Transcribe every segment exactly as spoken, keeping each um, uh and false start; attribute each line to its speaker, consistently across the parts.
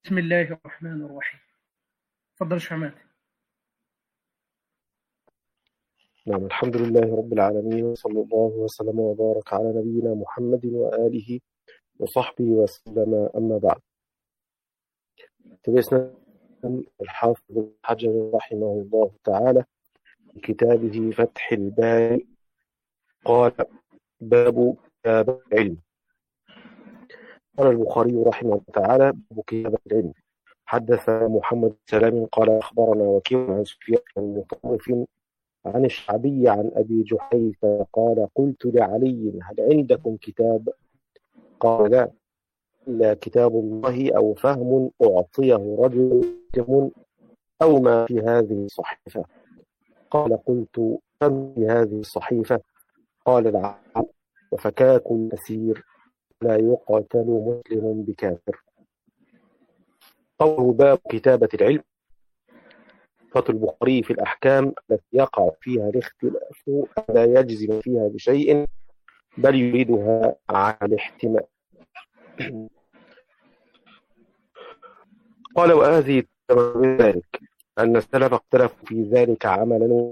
Speaker 1: بسم الله الرحمن الرحيم. تفضل شمال.
Speaker 2: نعم، الحمد لله رب العالمين، وصلى الله وسلم وبارك على نبينا محمد وآله وصحبه وسلم. أما بعد، تبسنا الحافظ ابن حجر رحمه الله تعالى في كتابه فتح الباري قال: باب كتاب العلم. قال البخاري رحمه الله تعالى: باب كتاب العلم. حدث محمد بن سلام قال: أخبرنا وكيع عن سفيان بن مطرف عن الشعبي عن أبي جحيفة قال: قلت لعلي: هل عندكم كتاب؟ قال: لا، إلا كتاب الله أو فهم أعطيه رجل مسلم أو ما في هذه الصحيفة. قال: قلت: فما في هذه الصحيفة؟ قال: العقل وفكاك الأسير، لا يقتل مسلم بكافر. قوله: باب كتابة العلم. فتح البخاري في الأحكام التي يقع فيها الاختلاف لا يجزم فيها بشيء، بل يريدها على الاحتمال. قال: وهذه من ذلك أن السلف اختلفوا في ذلك عملا،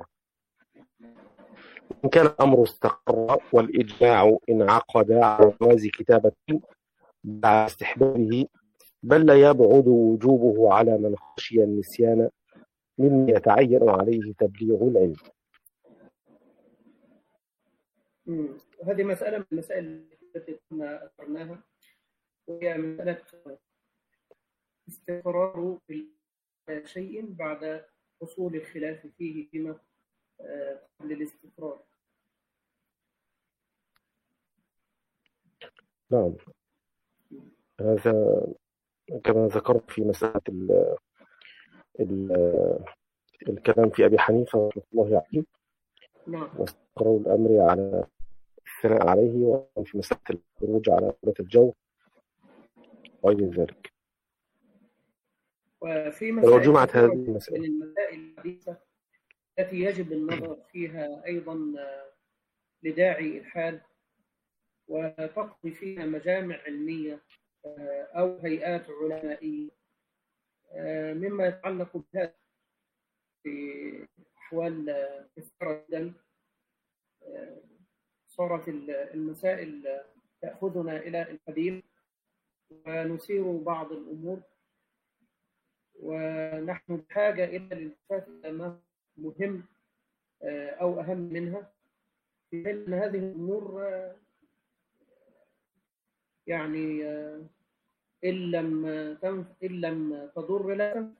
Speaker 2: إن كان الأمر استقر والإجماع انعقد على جواز كتابة بعد استحبابه، بل لا يبعد وجوبه على من خشي النسيان ممن يتعين عليه تبليغ العلم.
Speaker 1: هذه مسألة من المسائل التي كنا أثرناها، وهي مسألة استقرار شيء بعد حصول الخلاف فيه فيما قبل الاستقرار.
Speaker 2: نعم، هذا كما ذكرت في مسألة ال ال الكلام في أبي حنيفة رحمه الله عليه،
Speaker 1: نعم،
Speaker 2: واستقرار الأمر على الثناء عليه، وفي مسألة الخروج على قولة الجو وغير ذلك.
Speaker 1: وفي
Speaker 2: ولو
Speaker 1: مسائل
Speaker 2: جمعت هذه
Speaker 1: كثيرة من
Speaker 2: المسائل
Speaker 1: المسائل الحديثة التي يجب النظر فيها أيضا لداعي الحال، وتقضي فيها مجامع علمية أو هيئات علمائية، مما يتعلق بهذا في أحوال كثيرة جدا. صارت المسائل تأخذنا إلى القديم ونسير بعض الأمور، ونحن بحاجة إلى الالتفات إلى ما مهم أو أهم منها، في حين أن هذه الأمور يعني إن لم إن لم تضر لا تنفع.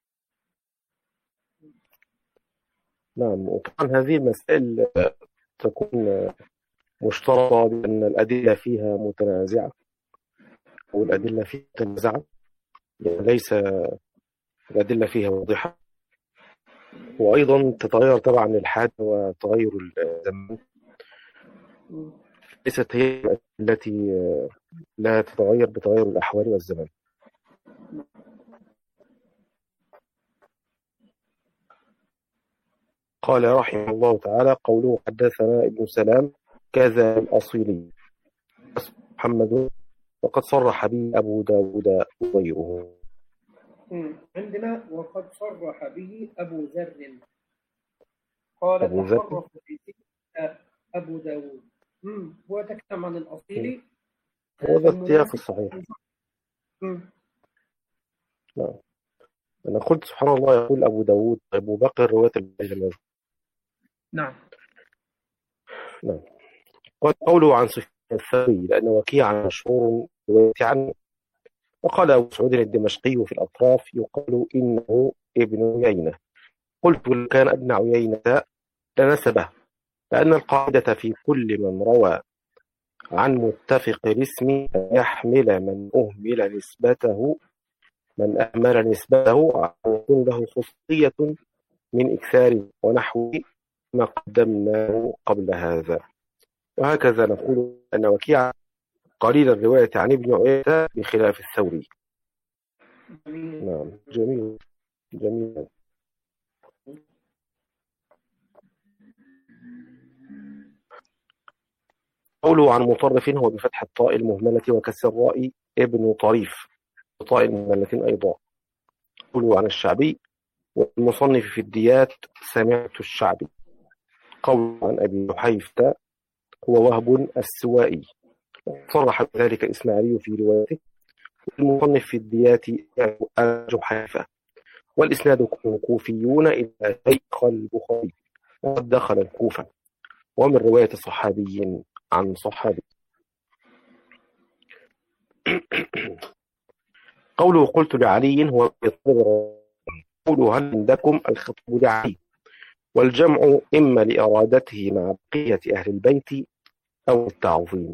Speaker 2: نعم، وطبعا هذه المسائل تكون مشترطة بأن الأدلة فيها متنازعة، والأدلة فيها متنازعة يعني ليس الأدلة فيها واضحة، وأيضا تتغير طبعا الحاجة وتغير الزمان، ليست هي التي لا تتغير بتغير الأحوال والزمان. قال رحمه الله تعالى: قوله: حدثنا ابن سلام كذا الأصيلي محمد، وقد صرح به أبو داود وغيره.
Speaker 1: عندنا وقد صرح به أبو ذر، قال
Speaker 2: أبو ذر
Speaker 1: تحرف به أبو داود. هو تكلم عن الأصيلي،
Speaker 2: هو ذا السياق الصحيح. نعم، أنا قلت سبحان الله يقول أبو داود أبو بكر رواية البخاري.
Speaker 1: نعم
Speaker 2: نعم. قوله عن سفيان الثوري لأن وكيعا مشهور رواية عنه. وقال أبو سعود الدمشقي في الأطراف: يقال إنه ابن عيينة. قلت: لو كان ابن عيينة لنسبه، لأن القاعدة في كل من روى عن متفق الاسم أن يحمل من أهمل نسبته من أهمل نسبته ويكون له خصوصية من إكثاره، ونحو ما قدمناه قبل هذا. وهكذا نقول أن وكيع قليل الرواية عن ابن عيينة بخلاف الثوري. نعم، جميل جميل. قوله عن مطرف هو بفتح الطاء المهملة وكسر الراء ابن طريف، طاء المملتين أيضا. قولوا عن الشعبي والمصنف في الديات سمعت الشعبي. قول عن أبي جحيفة هو وهب السوائي، صرح بذلك الإسماعيلي في روايته. المصنف في الديات أبي جحيفة، والإسناد كوفيون إلى شيخ البخاري وقد دخل الكوفة، ومن رواية صحابي عن صحابي. قوله قلت لعلي هو قوله هل عندكم الخطاب لعلي، والجمع إما لإرادته مع بقية أهل البيت أو التعظيم.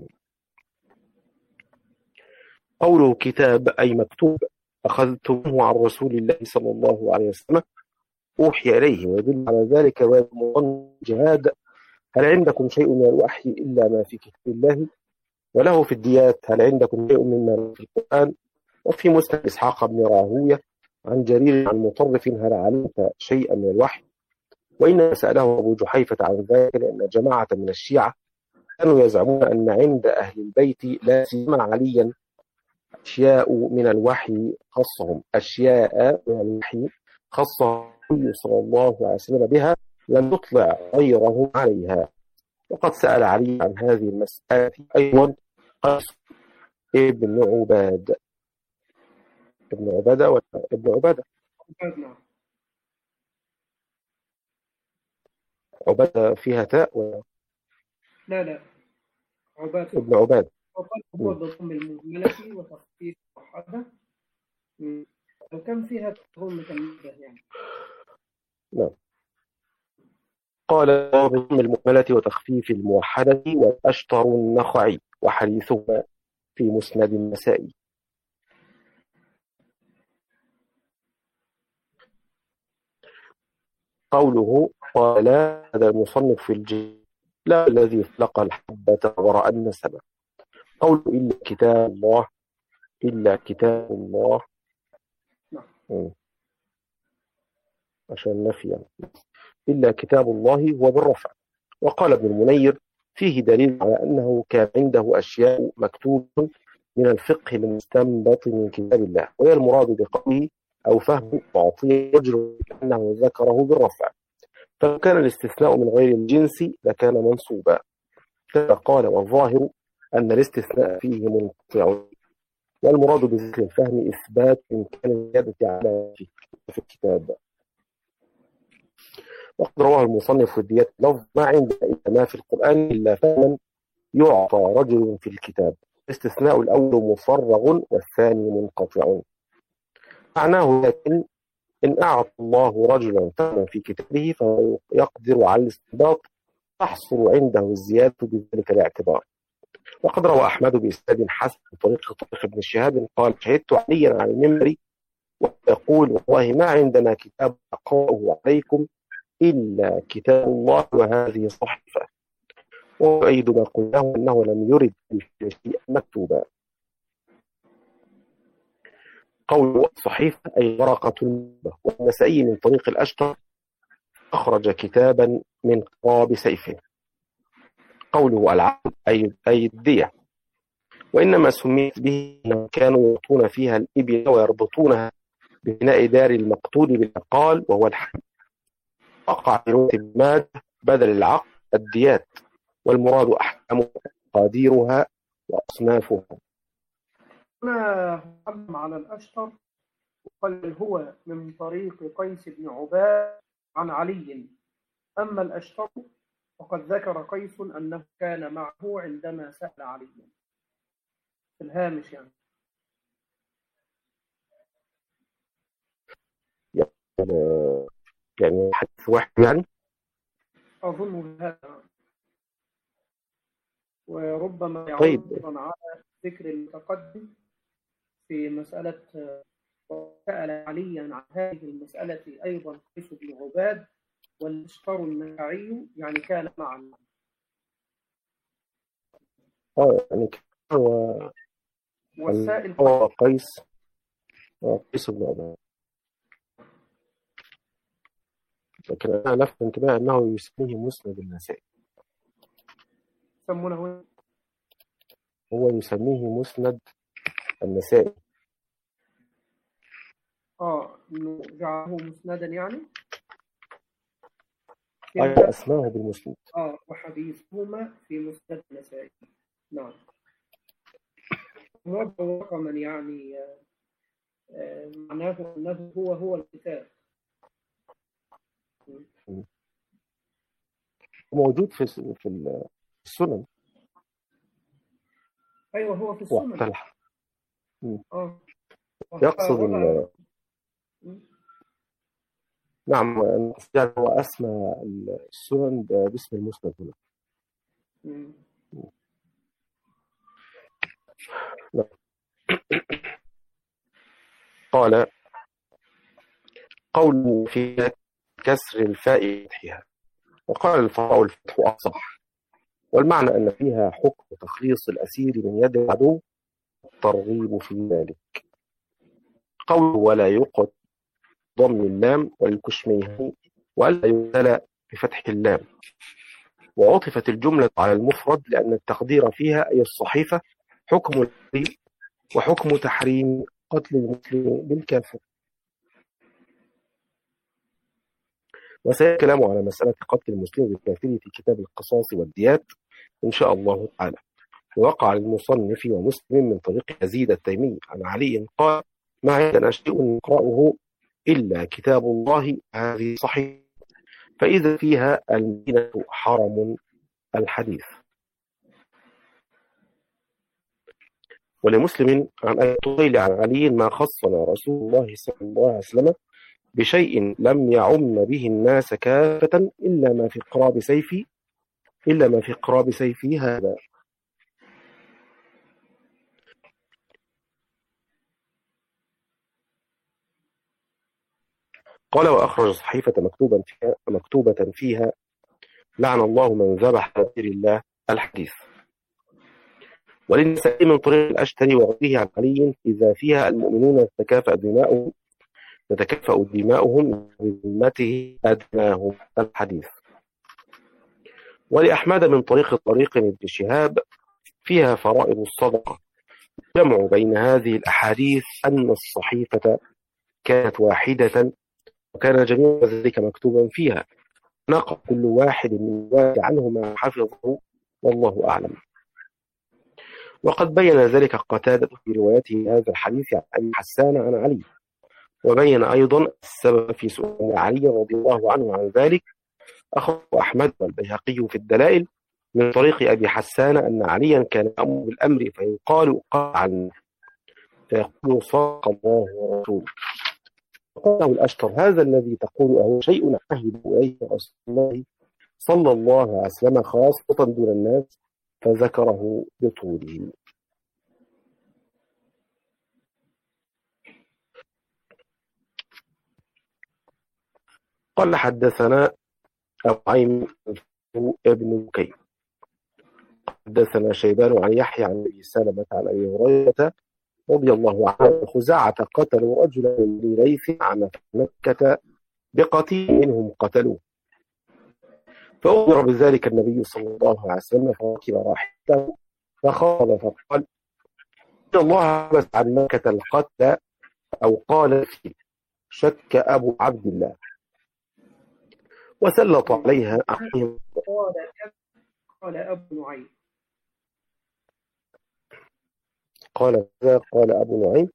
Speaker 2: قوله كتاب أي مكتوب أخذتموه عن رسول الله صلى الله عليه وسلم أوحي إليه، ويدل على ذلك ومظن الجهاد هل عندكم شيء من الوحي إلا ما في كتاب الله، وله في الديات هل عندكم شيء مما في القرآن. وفي مسند إسحاق بن راهوية عن جرير عن مطرف هل علمت شيئا من الوحي، وإنما سأله أبو جحيفة عن ذلك لأن جماعة من الشيعة كانوا يزعمون أن عند أهل البيت لا سيما عليا أشياء من الوحي خصهم أشياء من الوحي خصه النبي صلى الله عليه وسلم بها لم يطلع غيره عليها. وقد سأل علي عن هذه المسألة أيضا قيس ابن عباد ابن عبادة ولا ابن عبادة عبادة فيها تاء ولا
Speaker 1: لا لا عباد
Speaker 2: ابن عباد
Speaker 1: عباد هو بضم المهملة وتخفيف الموحدة، وكم فيها تضم كمية يعني.
Speaker 2: نعم. قال بضم المهملة وتخفيف الموحدة والأشطر النخعي وحديثهما في مسند النسائي. قوله قال هذا المصنف في الجيل لا الذي خلق الحبة ورأى النسمة. قوله إلا كتاب الله إلا كتاب الله م. عشان نفي يعني. إلا كتاب الله هو بالرفع. وقال ابن المنير فيه دليل على أنه كان عنده أشياء مكتوبة من الفقه المستنبط من كتاب الله، وهي المراد بقوله أو فهم تعطيه رجل أنه ذكره بالرفع، فلو كان الاستثناء من غير الجنس لكان منصوبا. قال والظاهر أن الاستثناء فيه منقطع، والمراد بذكر الفهم إثبات إمكان الزيادة على في الكتاب. وقد رواه المصنف في الديات لفظ ما عندنا ما في القرآن إلا فهما يعطى رجل في الكتاب، الاستثناء الأول مفرغ والثاني منقطع. معناه لكن إن أعطى الله رجلا فهما في كتابه فهو يقدر على الاستنباط تحصل عنده الزيادة بذلك الاعتبار. وقد روى أحمد بإسناد حسن طريق طريق ابن شهاب قال شهدت عليا على المنبر ويقول والله ما عندنا كتاب أقرأه عليكم إلا كتاب الله وهذه صحيفة، ويؤيد ما قلناه أنه لم يرد الشيء مكتوبا. قول صحيفة أي ورقة المبة. والنسائي من طريق الأشتر أخرج كتابا من قراب سيفه. قوله العقد أي أي الدية، وإنما سميت به أنهم كانوا يعطون فيها الإبل ويربطونها ببناء دار المقتول بالعقال وهو الحد. وقع في رواية الماد بدل العقد الديات، والمراد أحكام قاديرها وأصنافها.
Speaker 1: هنا حكم على الأشتر وقال هو من طريق قيس بن عباد عن علي. أما الأشتر وقد ذكر قيس أنه كان معه عندما سأل علي في الهامش يعني.
Speaker 2: يعني حديث واحد يعني
Speaker 1: أظن هذا، وربما يعود
Speaker 2: طيب.
Speaker 1: على ذكر المتقدم في مسألة وسأل عليا عن هذه المسألة أيضا قيس بن عباد والأشتر النخعي يعني كان معا.
Speaker 2: اه يعني هو
Speaker 1: والسائل
Speaker 2: هو قيس قيس بن عباد، لكن أنا لفت انتباه أنه يسميه مسند النسائي.
Speaker 1: يسمونه
Speaker 2: هو يسميه مسند النسائي.
Speaker 1: اه انه جعله مسندا يعني.
Speaker 2: أي أسماه بالمسند.
Speaker 1: اه وحديثهما في مسند النسائي. نعم. وضع رقما يعني آه معناه انه هو هو الكتاب.
Speaker 2: موجود في في السنن.
Speaker 1: ايوه هو في السنن.
Speaker 2: واحتلح.
Speaker 1: اه
Speaker 2: يقصد
Speaker 1: وضع.
Speaker 2: نعم، يعني هو أسمى السنن باسم المسند هنا. قال قول في كسر الفاء فتحها، وقال الفاء الفتح أصح، والمعنى أن فيها حكم تخليص الأسير من يد العدو، الترغيب في ذلك. قول ولا يقد ضم اللام والكشميهني، وألا يبتلى بفتح اللام. وعطفت الجملة على المفرد لأن التقدير فيها أي الصحيفة حكم الحريم وحكم تحريم قتل المسلم بالكافر. وسيأتي كلام على مسألة قتل المسلم بالكافر في كتاب القصاص والديات إن شاء الله تعالى. وقع المصنف ومسلم من طريق يزيد التيمي عن علي قال: ما عندنا شيء نقرأه إلا كتاب الله، هذه صحيح، فإذا فيها المدينة حرم الحديث. ولمسلم عن أبي طويل عن علي: ما خصنا رسول الله صلى الله عليه وسلم بشيء لم يعم به الناس كافة إلا ما في قراب سيفي إلا ما في قراب سيفي هذا. قال: وأخرج صحيفة مكتوبا فيها مكتوبة فيها: لعن الله من ذبح لغير الله، الحديث. وللنسائي من طريق الأشتري وغيره عن علي: إذا فيها المؤمنون تتكافأ دماؤهم تتكافأ دماؤهم بذمته أدناهم، الحديث. ولأحمد من طريق طريق ابن شهاب: فيها فرائض الصدقة. جمع بين هذه الأحاديث أن الصحيفة كانت واحدة وكان جميع ذلك مكتوبا فيها، نقل كل واحد من ذلك عنه ما حفظه، والله أعلم. وقد بين ذلك قتادة في روايته هذا الحديث عن أبي حسان عن علي، وبين أيضا السبب في سؤال علي رضي الله عنه عن ذلك. أخرج أحمد والبيهقي في الدلائل من طريق أبي حسان أن عليا كان يأمر بالأمر فيقال قال عنه، فيقول صدق الله ورسوله. قاله الأشتر: هذا الذي تقول أهو شيء عهد إليه رسول الله صلى الله عليه وسلم خاصة دون الناس، فذكره بطوله. قال: حدثنا أبو عيم ابن بكير حدثنا شيبان عن يحيى عن أبي سلمة عن أبي هريرة رضي الله عنه: خزاعة قتلوا رجلا من ليث عن مكة بقتيل منهم قتلوه، فأمر بذلك النبي صلى الله عليه وسلم، فركب راحلته فخاض فقال: إن الله حبس عن مكة القتل، أو قال فيه شك أبو عبد الله، وسلط عليها أحيهم.
Speaker 1: قال أبو نعيم
Speaker 2: قال ذا قال أبو نعيم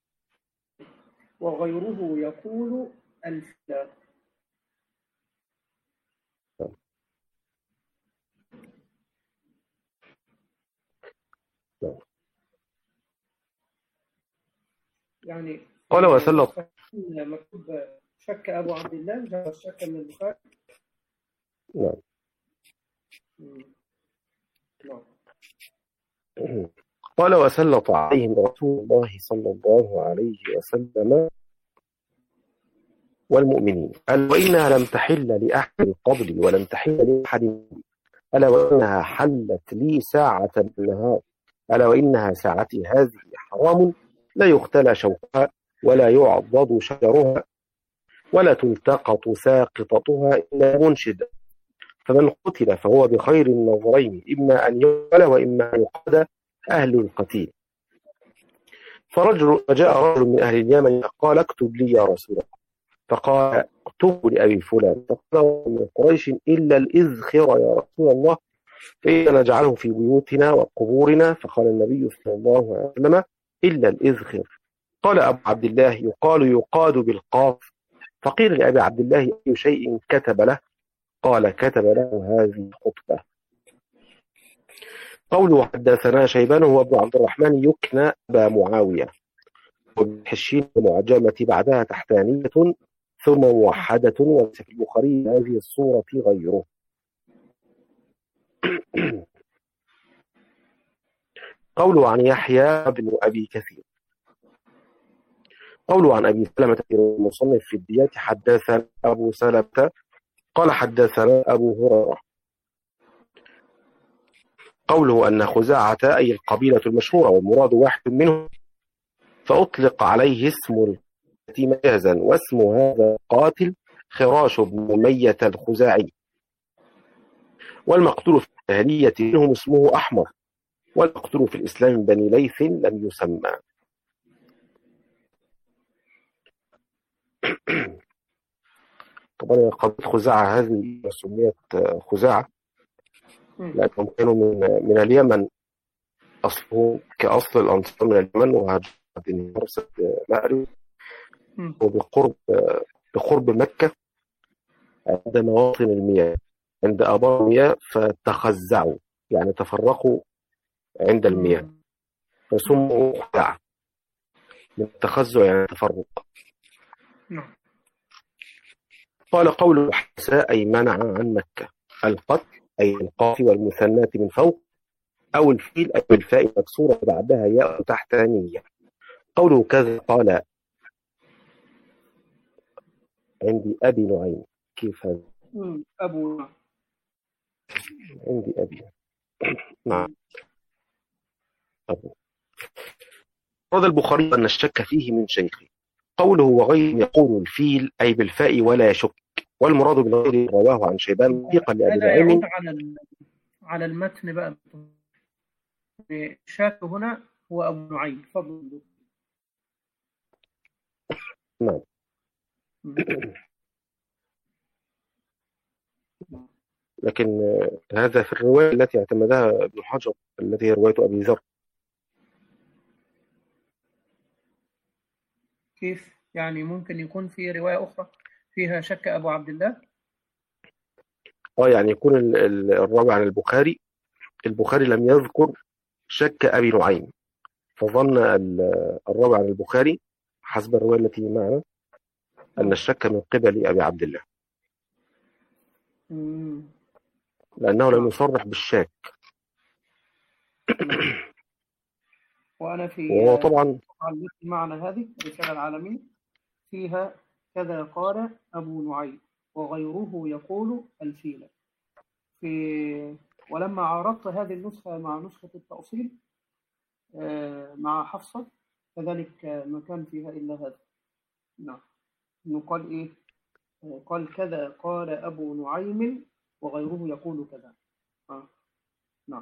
Speaker 1: وغيره يقول الفلا. يعني
Speaker 2: قال وسلط
Speaker 1: مكتوب شك أبو عبد الله، جاء الشك من البخاري.
Speaker 2: نعم
Speaker 1: نعم.
Speaker 2: قال: وسلط عليهم رسول الله صلى الله عليه وسلم والمؤمنين. قال: وإنها لم تحل لأحد قبلي ولم تحل لأحد، ألا وإنها حلت لي ساعة من النهار، ألا وإنها ساعتي هذه حرام، لا يختلى شوكها ولا يعضد شجرها ولا تلتقط ساقطتها إلا منشد، فمن قتل فهو بخير النظرين، إما أن يقتل وإما أن يقتل أهل القتيل. فرجل فجاء رجل من أهل اليمن قال اكتب لي يا رسول الله، فقال اكتبوا لأبي فلان، فقال من قريش إلا الإذخر يا رسول الله فإن نجعله في بيوتنا وقبورنا، فقال النبي صلى الله عليه وسلم إلا الإذخر. قال أبو عبد الله يقال يقاد بالقاف. فقيل لأبي عبد الله أي شيء كتب له؟ قال كتب له هذه خطبة. قوله حدثنا شيبان هو ابن عبد الرحمن يكنى أبا معاوية، وبالحشين المعجمة بعدها تحتانية ثم موحدة، وليس في البخاري هذه الصورة غيره. قوله عن يحيى بن أبي كثير. قوله عن أبي سلمة المصنف في الديات حدثنا أبو سلمة قال حدثنا أبو هريرة. قوله أن خزاعة أي القبيلة المشهورة والمراد واحد منهم، فأطلق عليه اسم القتيل مجازا، واسم هذا القاتل خراش بن أمية الخزاعي، والمقتول في الجاهلية منهم اسمه أحمر، والمقتول في الإسلام من بني ليث لم يسمى. طبعا قبيلة خزاعة هذه سميت خزاعة لأنهم كانوا من من اليمن، أصله كأصل الأنصار من اليمن، وهاجروا من فرس مأرب وبقرب بقرب مكة عند مواطن المياه، عند آبار المياه، فتخزعوا يعني تفرقوا عند المياه فسموا خزاعة من التخزع يعني التفرق. قال قوله حساء أي منع عن مكة، القتل أي القاف والمثنات من فوق، أو الفيل أي بالفاء مكسورة بعدها ياء تحتانية. قوله كذا قال عندي أبي نعيم. كيف هذا؟
Speaker 1: أبو
Speaker 2: عندي أبي نعم أبو. هذا البخاري أن الشك فيه من شيخه. قوله وغير يقول الفيل أي بالفاء ولا يشك، والمراد بالغير رواه عن شيبان ثقا لأبي نعيم.
Speaker 1: على على المتن بقى الشاك هنا هو أبو نعيم فضل.
Speaker 2: نعم. لكن هذا في الرواية التي اعتمدها ابن حجر التي هي رواية أبي ذر.
Speaker 1: كيف يعني ممكن يكون في رواية أخرى فيها شك أبو عبد الله؟
Speaker 2: اه يعني يكون الراوي عن البخاري البخاري لم يذكر شك أبي نعيم، فظن الراوي عن البخاري حسب الرواية التي معنا أن الشك من قبل أبي عبد الله، لأنه لم يصرح بالشك.
Speaker 1: وأنا في
Speaker 2: وهو طبعا
Speaker 1: معنا هذه الرسالة العالمية فيها كذا قال أبو نعيم وغيره يقول الفيلة. في ولما عرضت هذه النسخة مع نسخة التأصيل مع حفصة كذلك ما كان فيها إلا هذا. نعم إنه قال إيه؟ قال كذا قال أبو نعيم وغيره يقول كذا. آه. نعم.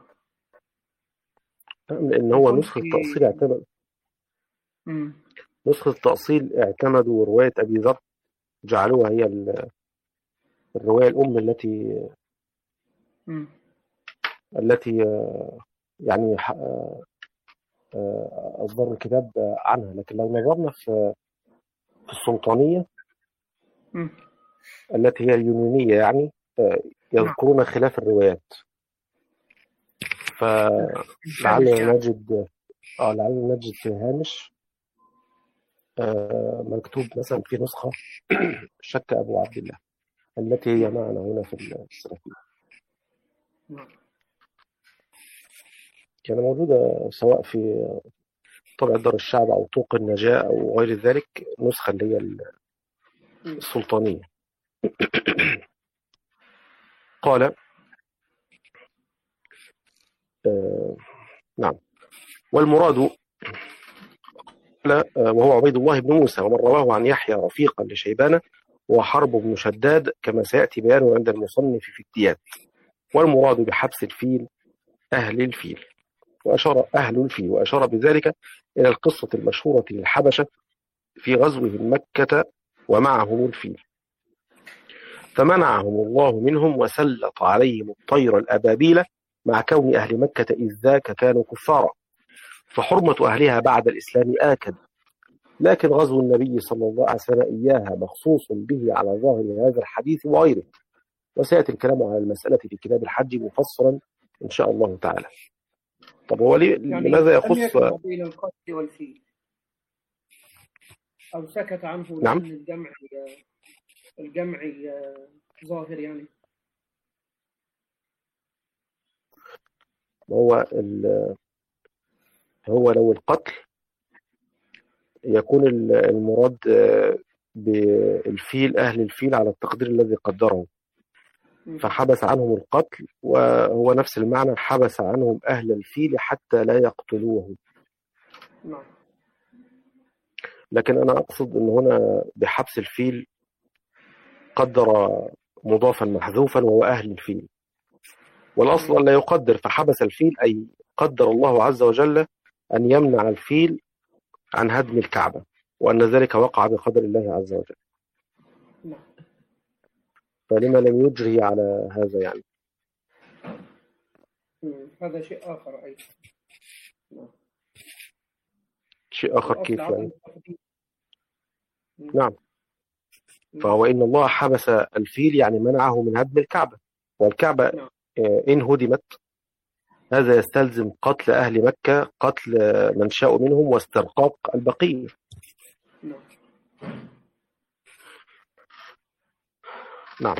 Speaker 2: لأن هو نسخة التأصيل اعتمد
Speaker 1: مم.
Speaker 2: نسخة التأصيل اعتمدوا رواية أبي ذر، جعلوها هي الرواية الأم التي
Speaker 1: مم.
Speaker 2: التي يعني أصدر الكتاب عنها. لكن لو نظرنا في في السلطانية
Speaker 1: مم.
Speaker 2: التي هي اليونانية يعني يذكرون خلاف الروايات، فلعلنا نجد اه لعلنا نجد في الهامش آه مكتوب مثلا في نسخة شك أبو عبد الله التي هي معنا هنا في السلفية، كان موجودة سواء في طبع دار الشعب أو طوق النجاة أو غير ذلك، نسخة اللي هي السلطانية. قال آه نعم والمراد وهو عبيد الله بن موسى، ومن رواه عن يحيى رفيقا لشيبان وحرب بن شداد كما سيأتي بيانه عند المصنف في الديات. والمراد بحبس الفيل أهل الفيل. وأشار أهل الفيل، وأشار بذلك إلى القصة المشهورة للحبشة في غزوهم مكة ومعهم الفيل، فمنعهم الله منهم وسلط عليهم الطير الأبابيل، مع كون أهل مكة إذ ذاك كانوا كفارا، فحرمة أهلها بعد الإسلام آكد. لكن غزو النبي صلى الله عليه وسلم إياها مخصوص به على ظاهر هذا الحديث وغيره، وسيأتي الكلام على المسألة في كتاب الحج مفصلا إن شاء الله تعالى. طب هو
Speaker 1: يعني
Speaker 2: لماذا
Speaker 1: لم
Speaker 2: يخص
Speaker 1: يكن بين القتل والفيل، أو سكت عنه
Speaker 2: نعم
Speaker 1: لأن الجمع الجمع ظاهر يعني؟
Speaker 2: هو هو لو القتل يكون المراد بالفيل أهل الفيل على التقدير الذي قدره، فحبس عنهم القتل، وهو نفس المعنى حبس عنهم أهل الفيل حتى لا يقتلوه. لكن أنا أقصد أن هنا بحبس الفيل قدر مضافا محذوفا وهو أهل الفيل، والأصل لا يقدر، فحبس الفيل أي قدر الله عز وجل أن يمنع الفيل عن هدم الكعبة، وأن ذلك وقع بقدر الله عز وجل. فلما لم يجري على هذا يعني؟
Speaker 1: هذا شيء آخر أيضا.
Speaker 2: شيء آخر كيف يعني؟ نعم، فهو إن الله حبس الفيل يعني منعه من هدم الكعبة، والكعبة
Speaker 1: نعم.
Speaker 2: إن هدمت هذا يستلزم قتل أهل مكة، قتل من شاء منهم، واسترقاق البقية.
Speaker 1: نعم.
Speaker 2: نعم.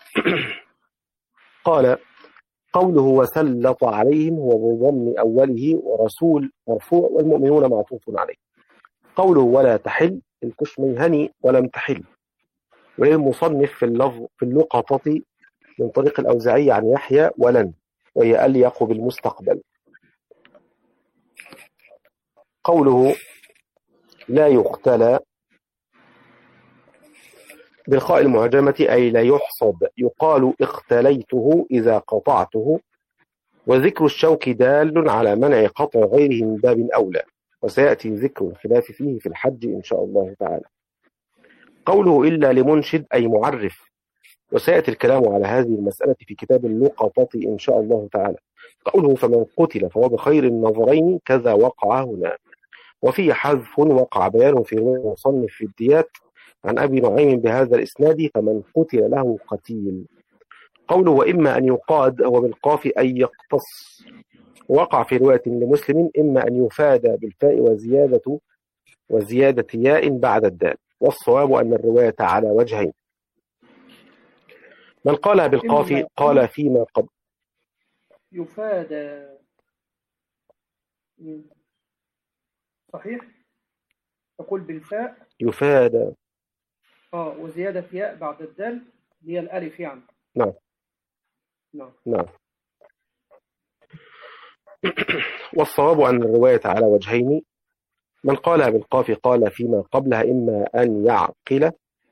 Speaker 2: قال قوله وسلط عليهم هو بضم أوله ورسول مرفوع والمؤمنون معطوف عليه. قوله ولا تحل الكشميهني ولم تحل، وللمصنف في اللفظ في اللقطة من طريق الأوزاعي عن يحيى ولن، وهي أليق بالمستقبل. قوله لا يختلى بالخاء المعجمة أي لا يحصد، يقال اختليته إذا قطعته، وذكر الشوك دال على منع قطع غيره من باب أولى، وسيأتي ذكر الخلاف فيه في الحج إن شاء الله تعالى. قوله إلا لمنشد أي معرف، وسيأتي الكلام على هذه المسألة في كتاب اللقطة إن شاء الله تعالى. قوله فمن قتل فهو بخير النظرين كذا وقع هنا، وفيه حذف وقع بيان في المصنف في الديات عن أبي نعيم بهذا الإسناد فمن قتل له قتيل. قوله وإما أن يقاد هو بالقاف أي يقتص، وقع في رواية لمسلم إما أن يفادى بالفاء وزيادة وزيادة ياء بعد الدال، والصواب أن الرواية على وجهين. من قال بالقاف قال فيما قبل
Speaker 1: يفادى، صحيح، تقول بالفاء
Speaker 2: يفادى
Speaker 1: اه وزيادة ياء بعد الدال هي الألف يعني.
Speaker 2: نعم
Speaker 1: نعم
Speaker 2: نعم. والصواب أن الرواية على وجهين. من قالها بالقاف قال فيما قبلها إما أن يعقل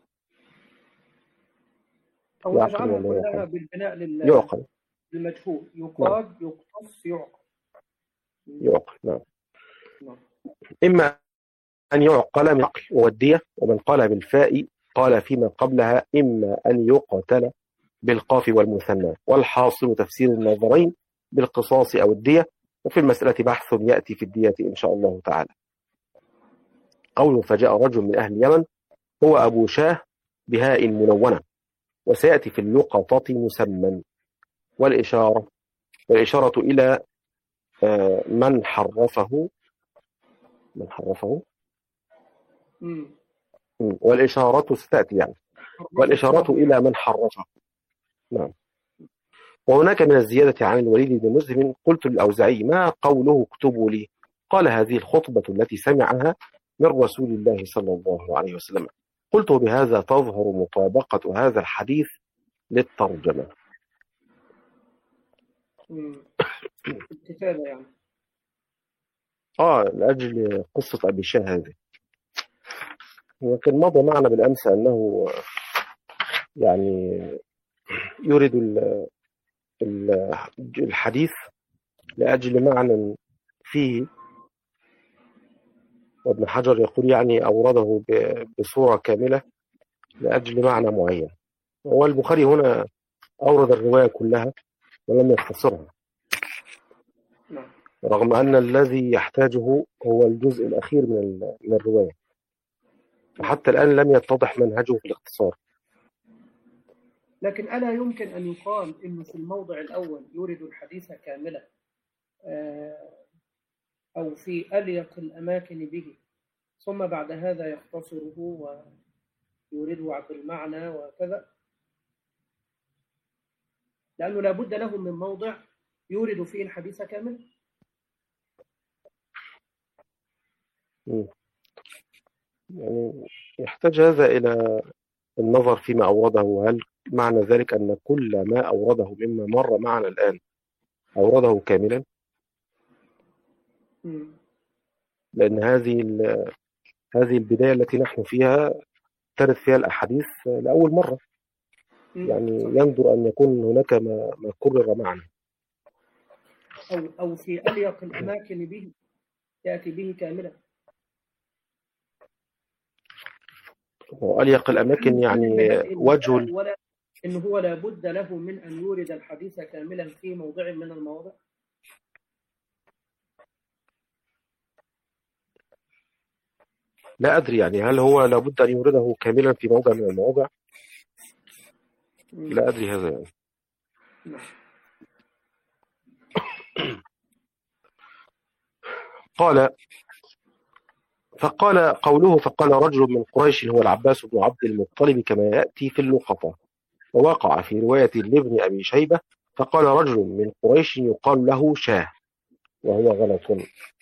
Speaker 1: أو نجعلها كلها بالبناء لل...
Speaker 2: يعقل
Speaker 1: للمجهول، يقاد نعم. يقتص يعقل
Speaker 2: يعقل نعم.
Speaker 1: نعم.
Speaker 2: إما أن يعقل من عقل والدية. ومن قال بالفاء قال فيما قبلها إما أن يقتل بالقاف والمثنى، والحاصل تفسير النظرين بالقصاص أو الدية، وفي المسألة بحث يأتي في الدية إن شاء الله تعالى. قوله فجاء رجل من أهل اليمن هو أبو شاه بهاء منونة، وسيأتي في اللقطة مسمى، والإشارة والإشارة إلى من حرفه من حرفه
Speaker 1: مم.
Speaker 2: والإشارة ستأتي يعني والإشارة إلى من حرفه. نعم. وهناك من الزيادة عن الوليد بن مسلم قلت للأوزاعي ما قوله اكتبوا لي؟ قال هذه الخطبة التي سمعها من رسول الله صلى الله عليه وسلم. قلت بهذا تظهر مطابقة هذا الحديث للترجمة.
Speaker 1: الكتابة يعني
Speaker 2: آه لأجل قصة أبي شاه هذه. لكن مضى معنا بالأمس أنه يعني يريد الحديث لأجل معنى فيه، وابن حجر يقول يعني أورده بصورة كاملة لأجل معنى معين. والبخاري هنا أورد الرواية كلها ولم يختصرها،
Speaker 1: نعم.
Speaker 2: رغم أن الذي يحتاجه هو الجزء الأخير من من الرواية، وحتى الآن لم يتضح منهجه في الاختصار.
Speaker 1: لكن ألا يمكن أن يقال إنه في الموضع الأول يورد الحديث كاملا، أو في أليق الأماكن به، ثم بعد هذا يختصره ويورده عبر المعنى وكذا، لأنه لا بد له من موضع يورد فيه الحديث كاملا.
Speaker 2: يعني يحتاج هذا إلى النظر فيما أورده. هل معنى ذلك أن كل ما أورده مما مر معنا الآن أورده كاملا؟
Speaker 1: م.
Speaker 2: لأن هذه هذه البداية التي نحن فيها ترد فيها الأحاديث لأول مرة،
Speaker 1: م.
Speaker 2: يعني يندر أن يكون هناك ما ما كرر معنا،
Speaker 1: أو أو في أليق الأماكن به يأتي به كاملا.
Speaker 2: وأليق الأماكن يعني وجه
Speaker 1: ولا إنه هو لا بد له من أن يورد الحديث كاملا في موضع من المواضع.
Speaker 2: لا أدري، يعني هل هو لابد أن يورده كاملا في موضع من المواضع؟ لا أدري هذا يعني. قال فقال قوله فقال رجل من قريش هو العباس بن عبد المطلب كما يأتي في اللقطة، ووقع في رواية لابن أبي شيبة فقال رجل من قريش يقال له شاه، وهو غلط.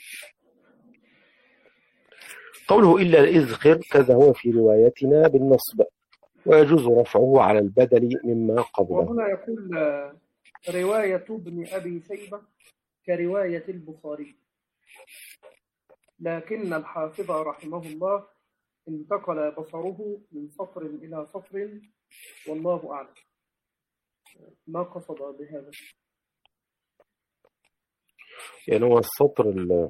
Speaker 2: قوله إلا الإذخر كذا هو في روايتنا بالنصب، ويجوز رفعه على البدل مما قبله.
Speaker 1: وهنا يقول رواية ابن أبي شيبة كرواية البخاري، لكن الحافظ رحمه الله انتقل بصره من سطر إلى سطر، والله أعلم ما قصد بهذا.
Speaker 2: يعني هو السطر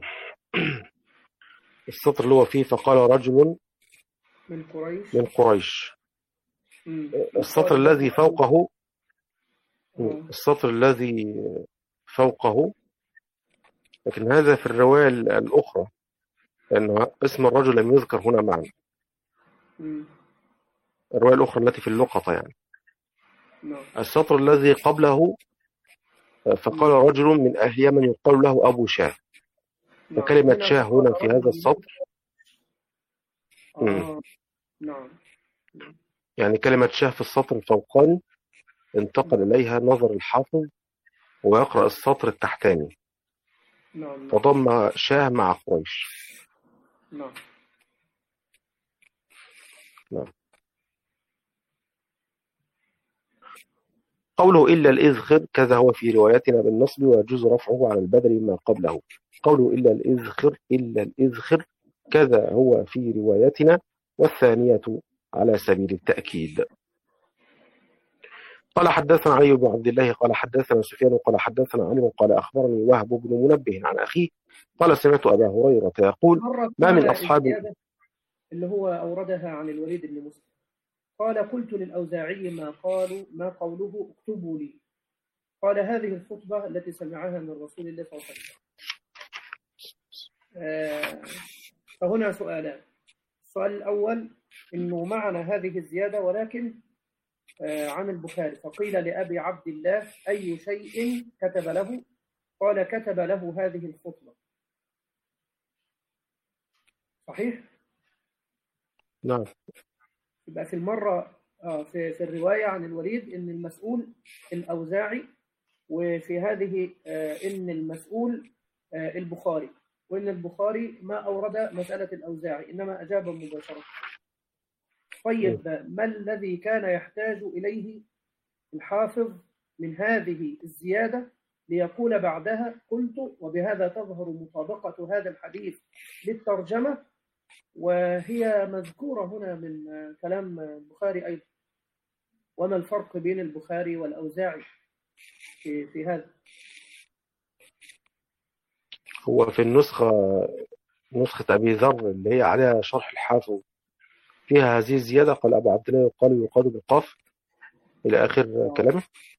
Speaker 2: السطر اللي هو فيه فقال رجل
Speaker 1: من قريش
Speaker 2: من قريش السطر الذي فوقه السطر الذي فوقه لكن هذا في الرواية الأخرى، لأن اسم الرجل لم يذكر هنا معنا. الرواية الأخرى التي في اللقطة يعني السطر الذي قبله فقال رجل من أهل يمن يقال له أبو شاه، فكلمة شاه هنا في هذا السطر
Speaker 1: آه. نعم.
Speaker 2: يعني كلمة شاه في السطر الفوقاني انتقل إليها نظر الحافظ ويقرأ السطر التحتاني،
Speaker 1: نعم.
Speaker 2: فضم شاه مع قريش.
Speaker 1: نعم.
Speaker 2: نعم. قوله إلا الإذخر كذا هو في روايتنا بالنصب، ويجوز رفعه على البدل ما قبله. قوله إلا الإذخر إلا الإذخر كذا هو في روايتنا، والثانية على سبيل التأكيد. قال حدثنا علي بن عبد الله قال حدثنا سفيان قال حدثنا علي قال أخبرني وهب بن منبه عن أخيه قال سمعت أبا هريرة يقول ما من أصحاب
Speaker 1: اللي هو أوردها عن الوليد بن مسلم قال قلت للأوزاعي ما قالوا ما قوله اكتبوا لي، قال هذه الخطبة التي سمعها من رسول الله صلى الله عليه وسلم. آه فهنا سؤالان. السؤال الأول إنه معنى هذه الزيادة ولكن آه عن البخاري، فقيل لأبي عبد الله أي شيء كتب له؟ قال كتب له هذه الخطبة. صحيح؟
Speaker 2: نعم.
Speaker 1: يبقى في المرة آه في في الرواية عن الوليد إن المسؤول الأوزاعي، وفي هذه آه إن المسؤول آه البخاري، وإن البخاري ما أورد مسألة الأوزاعي إنما أجاب مباشرة. طيب ما الذي كان يحتاج إليه الحافظ من هذه الزيادة ليقول بعدها قلت، وبهذا تظهر مطابقة هذا الحديث للترجمة، وهي مذكورة هنا من كلام البخاري أيضا. وما الفرق بين البخاري والأوزاعي في, في هذا؟
Speaker 2: هو في النسخة نسخة أبي ذر اللي هي عليها شرح الحافظ فيها هذه الزيادة، قال أبو عبد الله يقال يقاد بالقاف إلى آخر
Speaker 1: آه.
Speaker 2: كلامه.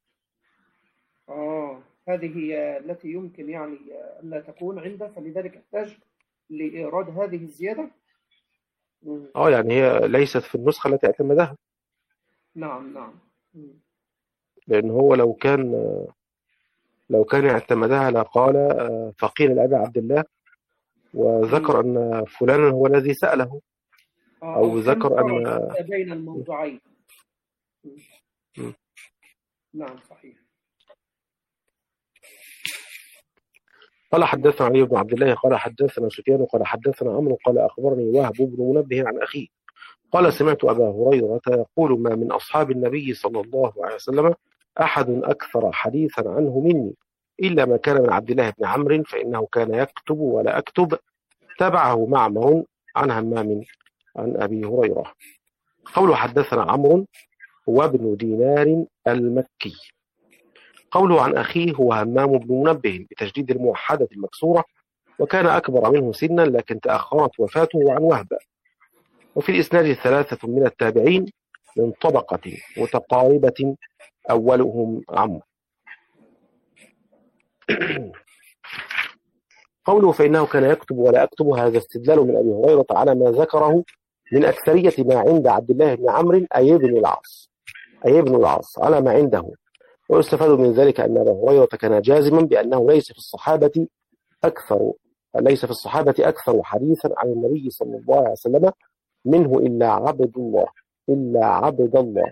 Speaker 1: آه هذه هي التي يمكن يعني ألا تكون عنده، فلذلك احتاج لإيراد هذه الزيادة. مم.
Speaker 2: آه يعني هي ليست في النسخة التي اعتمدها،
Speaker 1: نعم نعم. مم.
Speaker 2: لأن هو لو كان لو كان اعتمدها لقال آه، فقيل لأبي عبد الله وذكر أن فلانا هو الذي سأله،
Speaker 1: آه،
Speaker 2: أو
Speaker 1: أو كم
Speaker 2: ذكر
Speaker 1: ترى
Speaker 2: أن
Speaker 1: حتى بين الموضوعين. مم.
Speaker 2: م.
Speaker 1: نعم صحيح.
Speaker 2: قال حدثنا علي بن عبد الله قال حدثنا سفيان قال حدثنا عمرو قال أخبرني وهب بن منبه عن أخيه قال سمعت أبا هريرة يقول ما من أصحاب النبي صلى الله عليه وسلم أحد أكثر حديثا عنه مني إلا ما كان من عبد الله بن عمرو فإنه كان يكتب ولا أكتب، تبعه معمر عن همام عن أبي هريرة. قوله حدثنا عمرو هو ابن دينار المكي. قوله عن أخيه هو همام بن منبه بتجديد الموحدة المكسورة، وكان أكبر منه سنا لكن تأخرت وفاته عن وهب. وفي الإسناد ثلاثة من التابعين من طبقة متقاربة أولهم عمرو. قوله فإنه كان يكتب ولا أكتب، هذا استدلال من أبي هريرة على ما ذكره من أكثرية ما عند عبد الله بن عمرو أي ابن العاص أي ابن العاص على ما عنده. ويستفاد من ذلك أن أبا هريرة كان جازما بأنه ليس في الصحابة أكثر ليس في الصحابة أكثر حديثا عن النبي صلى الله عليه وسلم منه إلا عبد الله إلا عبد الله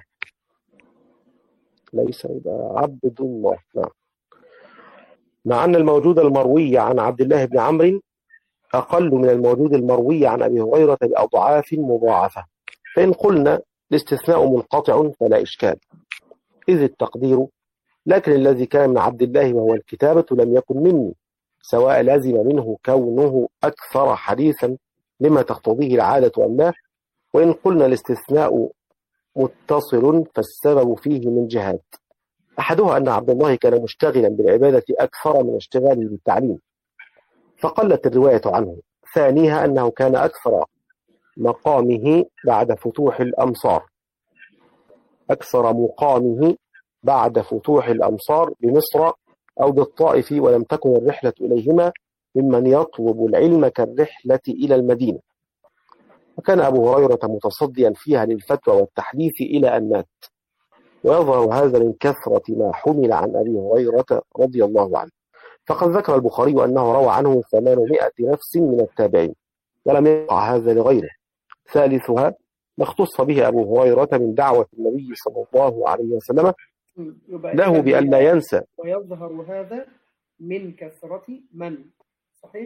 Speaker 2: ليس عبد الله. نعم. مع أن الموجود المروي عن عبد الله بن عمرو أقل من الموجود المروي عن أبي هريرة بأضعاف مضاعفة، فإن قلنا الاستثناء منقطع فلا إشكال، إذ التقدير لكن الذي كان من عبد الله وهو الكتابة لم يكن مني، سواء لازم منه كونه أكثر حديثا لما تقتضيه العادة أم لا. وإن قلنا الاستثناء متصل فالسبب فيه من جهات، أحدها أن عبد الله كان مشتغلا بالعبادة أكثر من اشتغاله بالتعليم فقلت الرواية عنه. ثانيها أنه كان أكثر مقامه بعد فتوح الأمصار أكثر مقامه بعد فتوح الأمصار بمصر أو بالطائف، ولم تكن الرحلة إليهما ممن يطلب العلم كالرحلة إلى المدينة، وكان أبو هريرة متصديا فيها للفتوى والتحديث إلى أن مات. ويظهر هذا من كثرة ما حمل عن أبي هريرة رضي الله عنه، فقد ذكر البخاري أنه روى عنه ثمانمائة نفس من التابعين ولم يقع هذا لغيره. ثالثها ما اختص به أبو هريرة من دعوة النبي صلى الله عليه وسلم له بأن لا ينسى.
Speaker 1: ويظهر هذا من كثرة من صحيح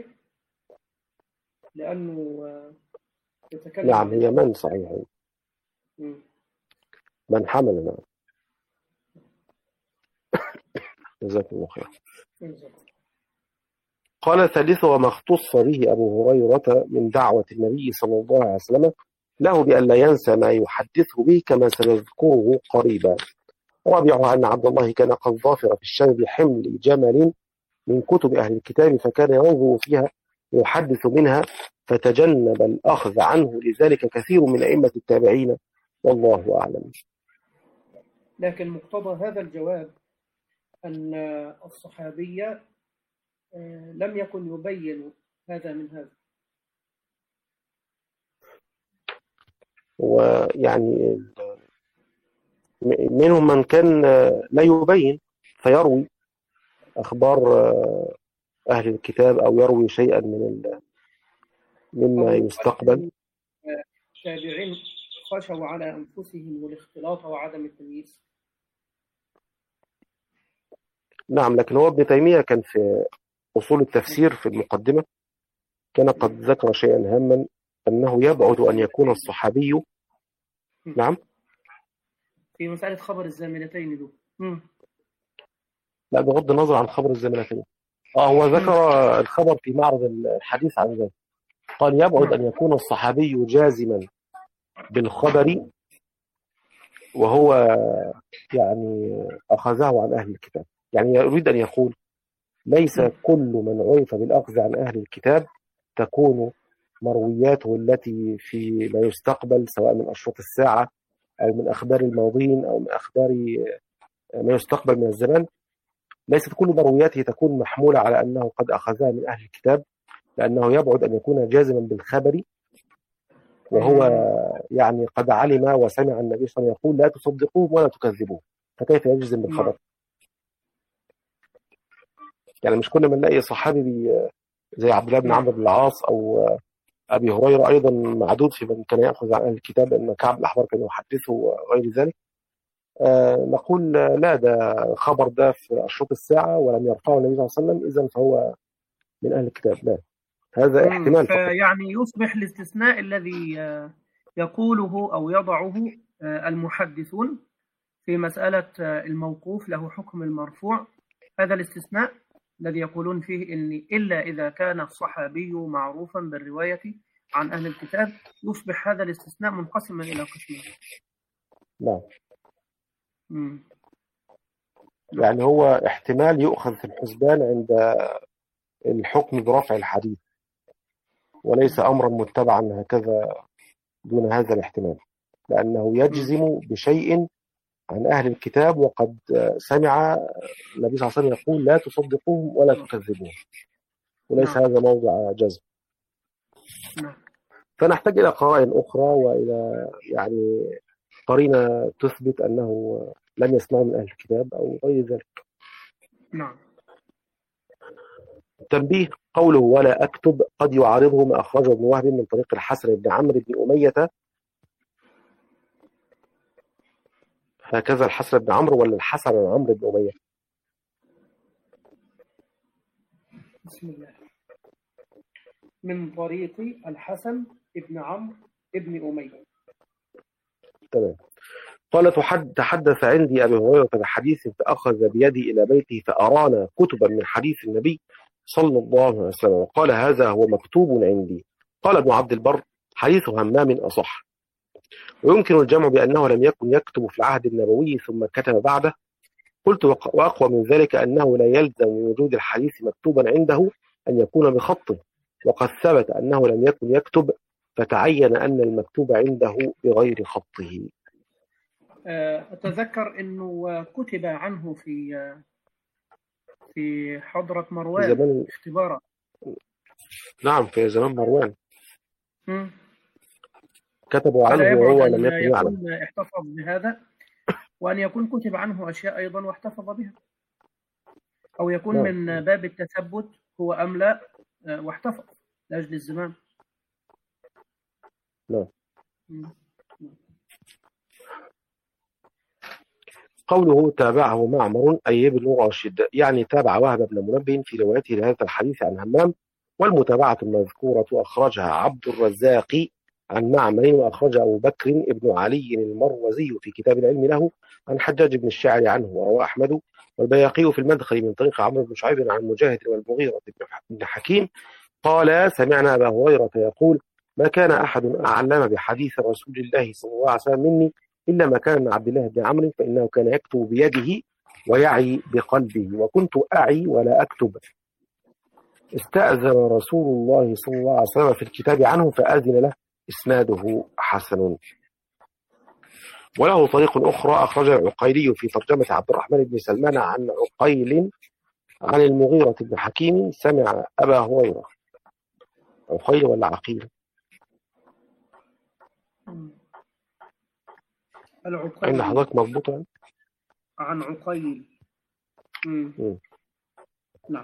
Speaker 1: لأنه يتكلم.
Speaker 2: نعم هي من صحيح م. من حملنا. جزاك الله خير. قال ثالثا وما اختص به أبو هريرة من دعوة النبي صلى الله عليه وسلم له بأن لا ينسى ما يحدثه به كما سنذكره قريبا. رابعها أن عبد الله كان قد ظافر في الشام بحمل جمل من كتب أهل الكتاب فكان ينظر فيها ويحدث منها فتجنب الأخذ عنه، لذلك كثير من أئمة التابعين والله أعلم.
Speaker 1: لكن مقتضى هذا الجواب أن الصحابية لم يكن يبين هذا من هذا،
Speaker 2: ويعني منهم من كان لا يبين فيروي أخبار أهل الكتاب أو يروي شيئا من مما يستقبل.
Speaker 1: التابعين خشوا على أنفسهم والاختلاط وعدم التمييز.
Speaker 2: نعم لكن هو ابن تيمية كان في أصول التفسير في المقدمة كان قد ذكر شيئا هاما أنه يبعد أن يكون الصحابي. نعم
Speaker 1: في مسألة خبر الزاملتين دول.
Speaker 2: لا بغض النظر عن خبر الزاملتين آه هو ذكر الخبر في معرض الحديث عن ذلك، قال يبعد أن يكون الصحابي جازما بالخبر وهو يعني أخذه عن أهل الكتاب. يعني يريد أن يقول ليس كل من عرف بالأخذ عن أهل الكتاب تكون مروياته التي في ما يستقبل سواء من أشراط الساعة أو من أخبار الماضين أو من أخبار ما يستقبل من الزمان، ليست كل مروياته تكون محمولة على أنه قد أخذها من أهل الكتاب، لأنه يبعد أن يكون جازما بالخبر، وهو يعني قد علم وسمع النبي صلى الله عليه وسلم يقول لا تصدقوه ولا تكذبوه، فكيف يجزم بالخبر؟ يعني مش كل ما نلاقي صحابي زي عبد الله بن عمرو بن العاص أو أبي هريرة أيضا معدود في من كان يأخذ عن أهل الكتاب أن كعب الأحبار كان يحدثه وغير ذلك، آه نقول لا، ده خبر ده في أشراط الساعة ولم يرفعه النبي صلى الله عليه وسلم، إذن فهو من أهل الكتاب. لا، هذا احتمال فقط.
Speaker 1: يعني يصبح الاستثناء الذي يقوله أو يضعه المحدثون في مسألة الموقوف له حكم المرفوع، هذا الاستثناء الذي يقولون فيه إن إلا إذا كان الصحابي معروفا بالرواية عن أهل الكتاب، يصبح هذا الاستثناء منقسما إلى قسمين.
Speaker 2: نعم. يعني هو احتمال يؤخذ في الحسبان عند الحكم برفع الحديث، وليس أمرا متبعا هكذا دون هذا الاحتمال، لأنه يجزم بشيء عن أهل الكتاب وقد سمع النبي صلى الله عليه وسلم يقول لا تصدقوهم ولا تكذبوهم، وليس هذا موضع جزم. فنحتاج إلى قرائن أخرى وإلى يعني قرينة تثبت أنه لم يسمعوا من أهل الكتاب أو غير ذلك.
Speaker 1: نعم.
Speaker 2: تنبيه: قوله ولا أكتب قد يعارضه ما أخرجه ابن وهب من طريق الحسن بن عمرو بن أمية. هكذا الحسن بن عمرو ولا الحسن بن عمرو بن أمية؟
Speaker 1: بسم الله. من طريق الحسن بن عمرو بن أمية.
Speaker 2: تمام. قال تحدث عندي أبي هريرة بحديث فأخذ بيدي إلى بيته فأرانا كتبا من حديث النبي صلى الله عليه وسلم وقال هذا هو مكتوب عندي. قال ابن عبد البر حديث همام أصح، ويمكن الجمع بأنه لم يكن يكتب في العهد النبوي ثم كتب بعده. قلت وأقوى من ذلك أنه لا يلزم من وجود الحديث مكتوبا عنده أن يكون بخطه، وقد ثبت أنه لم يكن يكتب فتعين أن المكتوب عنده بغير خطه.
Speaker 1: أتذكر أنه كتب عنه في في حضرة مروان
Speaker 2: زمان
Speaker 1: اختبارا.
Speaker 2: نعم، في زمان مروان
Speaker 1: م.
Speaker 2: كتبوا عنه وهو لم يكن يعلم.
Speaker 1: احتفظ بهذا، وأن يكون كتب عنه أشياء أيضا واحتفظ بها، أو يكون نعم. من باب التثبت هو أم لا واحتفظ لأجل الزمان.
Speaker 2: نعم. قوله تابعه معمر أي ابن راشد، يعني تابع وهب بن منبه في روايته لهذا الحديث عن همام، والمتابعة المذكورة أخرجها عبد الرزاق عن معمر، وأخرج أبو بكر ابن علي المروزي في كتاب العلم له عن حجاج بن الشاعر عنه، ورواه أحمد والبياقي في المدخل من طريق عمرو بن شعيب عن مجاهد والمغيرة بن حكيم قال سمعنا أبا هريرة يقول ما كان أحد أعلم بحديث رسول الله صلى الله عليه وسلم مني إلا ما كان من عبد الله بن عمرو، فإنه كان يكتب بيده ويعي بقلبه، وكنت أعي ولا أكتب. استأذن رسول الله صلى الله عليه وسلم في الكتاب عنه فأذن له. إسناده حسن. وله طريق أخرى أخرج العقيلي في ترجمة عبد الرحمن بن سلمان عن عقيل عن المغيرة بن حكيم سمع أبا هريرة. عقيل ولا عقيل؟
Speaker 1: العقيل.
Speaker 2: عند حضرتك مضبوطة
Speaker 1: عن عقيل. نعم.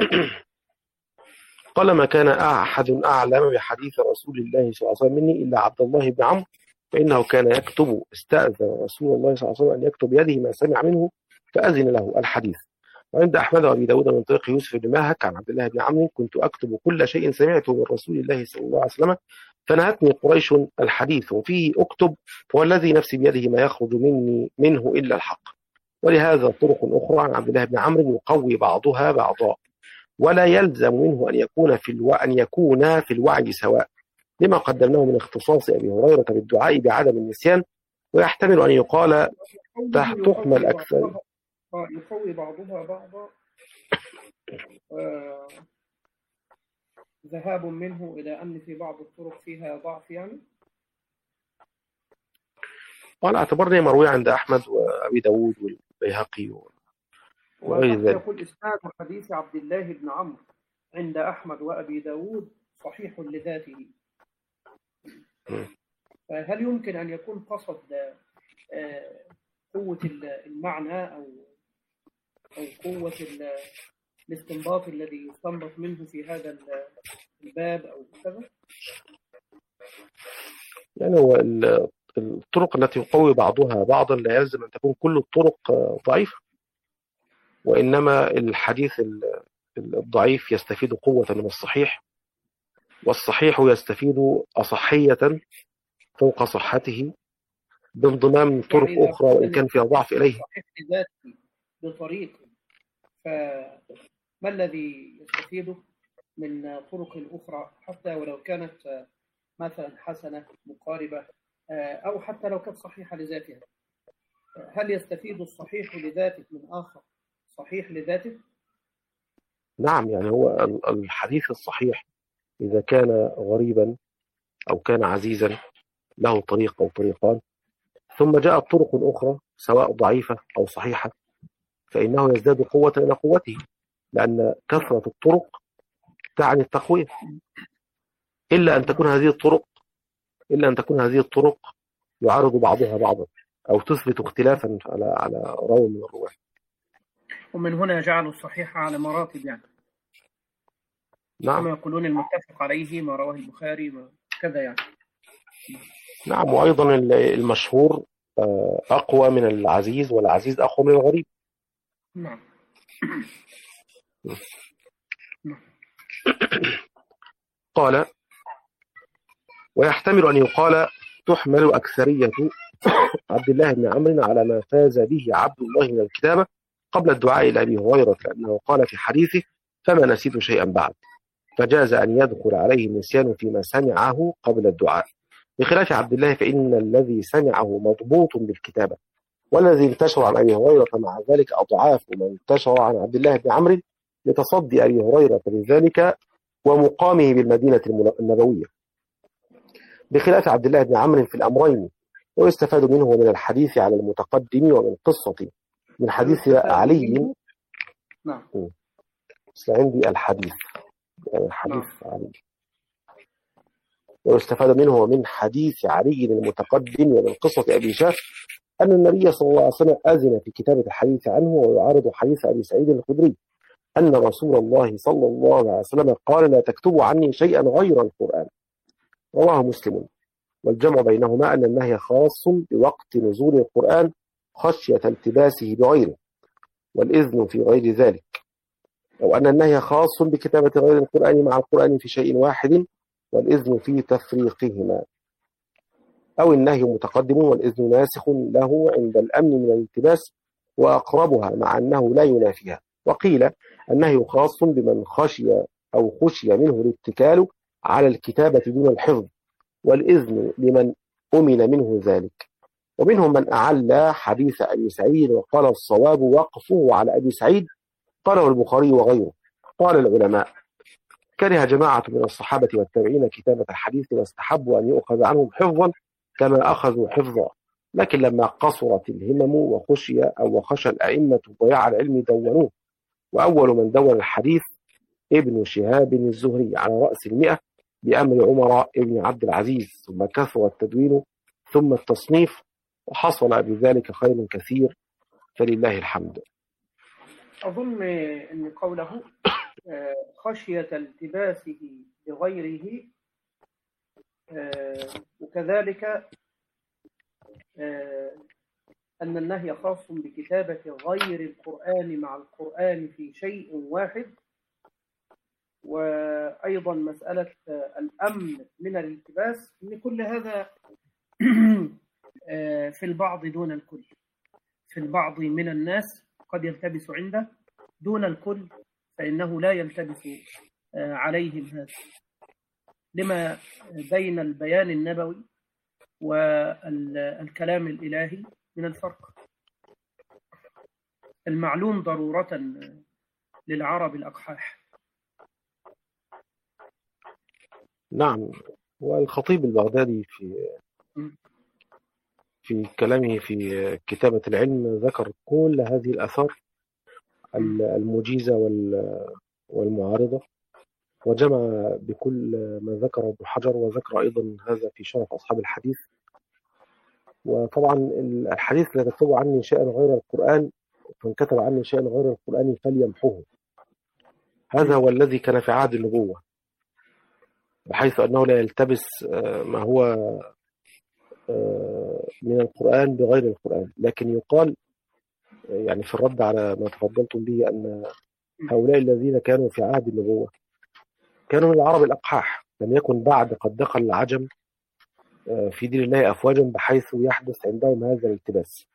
Speaker 2: قال ما كان أحد أعلم بحديث رسول الله صلى الله عليه وسلم مني إلا عبد الله بن عمرو، فإنه كان يكتب. استأذن رسول الله صلى الله عليه وسلم أن يكتب بيده ما سمع منه فأذن له. الحديث. وعند أحمد وأبي داود من طريق يوسف بن ماهك عن عبد الله بن عمرو كنت أكتب كل شيء سمعته من رسول الله صلى الله عليه وسلم فنهتني قريش الحديث وفيه أكتب، فهو الذي نفسي بيده ما يخرج مني منه إلا الحق. ولهذا طرق أخرى عن عبد الله بن عمرو يقوي بعضها بعضا، ولا يلزم منه أن يكون في الو... أن يكون في الوعي سواء، لما قدمناه من اختصاص أبي هريرة بالدعاء بعدم النسيان، ويحتمل أن يقال تحمل أكثر
Speaker 1: يقوي بعضها بعضا آه، ذهاب منه إلى أن في بعض الطرق فيها ضعف يعني؟
Speaker 2: وعلى اعتبار أنها مروية عند أحمد وأبي داود والبيهقي وغير
Speaker 1: وتحت
Speaker 2: ذلك.
Speaker 1: يقول إسناد حديث عبد الله بن عمرو عند أحمد وأبي داود صحيح لذاته.
Speaker 2: م.
Speaker 1: فهل يمكن أن يكون قصد آه، قوة المعنى أو أو قوة الاستنباط الذي يستنبط منه في هذا الباب أو كذا؟
Speaker 2: يعني هو الطرق التي يقوي بعضها بعضا لا يلزم أن تكون كل الطرق ضعيفة، وإنما الحديث الضعيف يستفيد قوة من الصحيح، والصحيح يستفيد أصحية فوق صحته بانضمام طرق
Speaker 1: يعني
Speaker 2: أخرى وإن كان فيها ضعف إليه.
Speaker 1: صحيح لذاته بطريق، فما الذي يستفيده من طرق أخرى حتى ولو كانت مثلا حسنة مقاربة أو حتى لو كانت صحيحة لذاتها؟ هل يستفيد الصحيح لذاته من آخر صحيح لذاته؟
Speaker 2: نعم، يعني هو الحديث الصحيح إذا كان غريبا أو كان عزيزا له طريق أو طريقان، ثم جاءت طرق أخرى سواء ضعيفة أو صحيحة، فإنه يزداد قوة إلى قوته، لأن كثرة الطرق تعني التقوية، إلا أن تكون هذه الطرق إلا أن تكون هذه الطرق يعارض بعضها بعضا أو تثبت اختلافا على على راوي من الرواة.
Speaker 1: ومن هنا جعلوا الصحيح على مراتب يعني.
Speaker 2: نعم.
Speaker 1: كما يقولون المتفق عليه ما رواه البخاري ما كذا يعني.
Speaker 2: نعم، وأيضا المشهور أقوى من العزيز، والعزيز أقوى من الغريب.
Speaker 1: نعم.
Speaker 2: قال: ويحتمل أن يقال تحمل أكثرية عبد الله بن عمرو على ما فاز به عبد الله من الكتابة قبل الدعاء إلى أبي هريرة، لأنه قال في حديثه: فما نسيت شيئا بعد، فجاز أن يدخل عليه النسيان فيما سمعه قبل الدعاء، بخلاف عبد الله فإن الذي سمعه مضبوط بالكتابة، والذي انتشر عن أبي هريرة مع ذلك أضعاف ما انتشر عن عبد الله بن عمرو لتصدي أبي هريرة لذلك ومقامه بالمدينة النبوية، بخلاف عبد الله بن عمرو في الأمرين. ويستفاد منه من الحديث على المتقدم ومن قصة من حديث علي.
Speaker 1: نعم.
Speaker 2: بس عندي الحديث يعني حديث علي. ويستفاد منه من حديث علي المتقدم ومن قصة أبي شاف أن النبي صلى الله عليه وسلم أذن في كتابة الحديث عنه، ويعارض حديث أبي سعيد الخدري أن رسول الله صلى الله عليه وسلم قال: لا تكتبوا عني شيئا غير القرآن، رواه مسلم. والجمع بينهما أن النهي خاص بوقت نزول القرآن خشية التباسه بغيره، والإذن في غير ذلك، أو أن النهي خاص بكتابة غير القرآن مع القرآن في شيء واحد، والإذن في تفريقهما، أو النهي متقدم والإذن ناسخ له عند الأمن من الالتباس وأقربها مع أنه لا ينافيها. وقيل النهي خاص بمن خشي أو خشي منه الاتكال على الكتابة دون الحفظ، والإذن لمن أمن منه ذلك. ومنهم من أعلى حديث أبي سعيد وقال الصواب وقفه على أبي سعيد، قاله البخاري وغيره. قال العلماء: كره جماعة من الصحابة والتابعين كتابة الحديث واستحبوا أن يؤخذ عنهم حفظا كما أخذوا حفظا، لكن لما قصرت الهمم وخشي أو وخشى الأئمة ضياع العلم دونوه. وأول من دون الحديث ابن شهاب الزهري على رأس المئة بأمر عمر ابن عبد العزيز، ثم كثر التدوين ثم التصنيف، وحصل بذلك خير كثير، فلله الحمد.
Speaker 1: أظن أن قوله خشية التباسه بغيره، وكذلك أن النهي خاص بكتابة غير القرآن مع القرآن في شيء واحد، وأيضا مسألة الأمن من الالتباس، إن كل هذا في البعض دون الكل. في البعض من الناس قد يلتبس عنده دون الكل، فإنه لا يلتبس عليهم هذا، لما بين البيان النبوي والكلام الإلهي من الفرق المعلوم ضرورة للعرب الأقحاح.
Speaker 2: نعم. والخطيب البغدادي في في كلامه في كتابة العلم ذكر كل هذه الآثار المجيزة والمعارضة، وجمع بكل ما ذكره ابن حجر، وذكر أيضا هذا في شرف أصحاب الحديث. وطبعا الحديث لا تكتب عني شيئا غير القرآن، فإن كتب عني شيئا غير القرآن فليمحوه. هذا هو الذي كان في عهد النبوة، بحيث أنه لا يلتبس ما هو من القرآن بغير القرآن. لكن يقال يعني في الرد على ما تفضلتم به أن هؤلاء الذين كانوا في عهد النبوة كانوا من العرب الأقحاح، لم يكن بعد قد دخل العجم في دين الله أفواجا بحيث يحدث عندهم هذا الالتباس.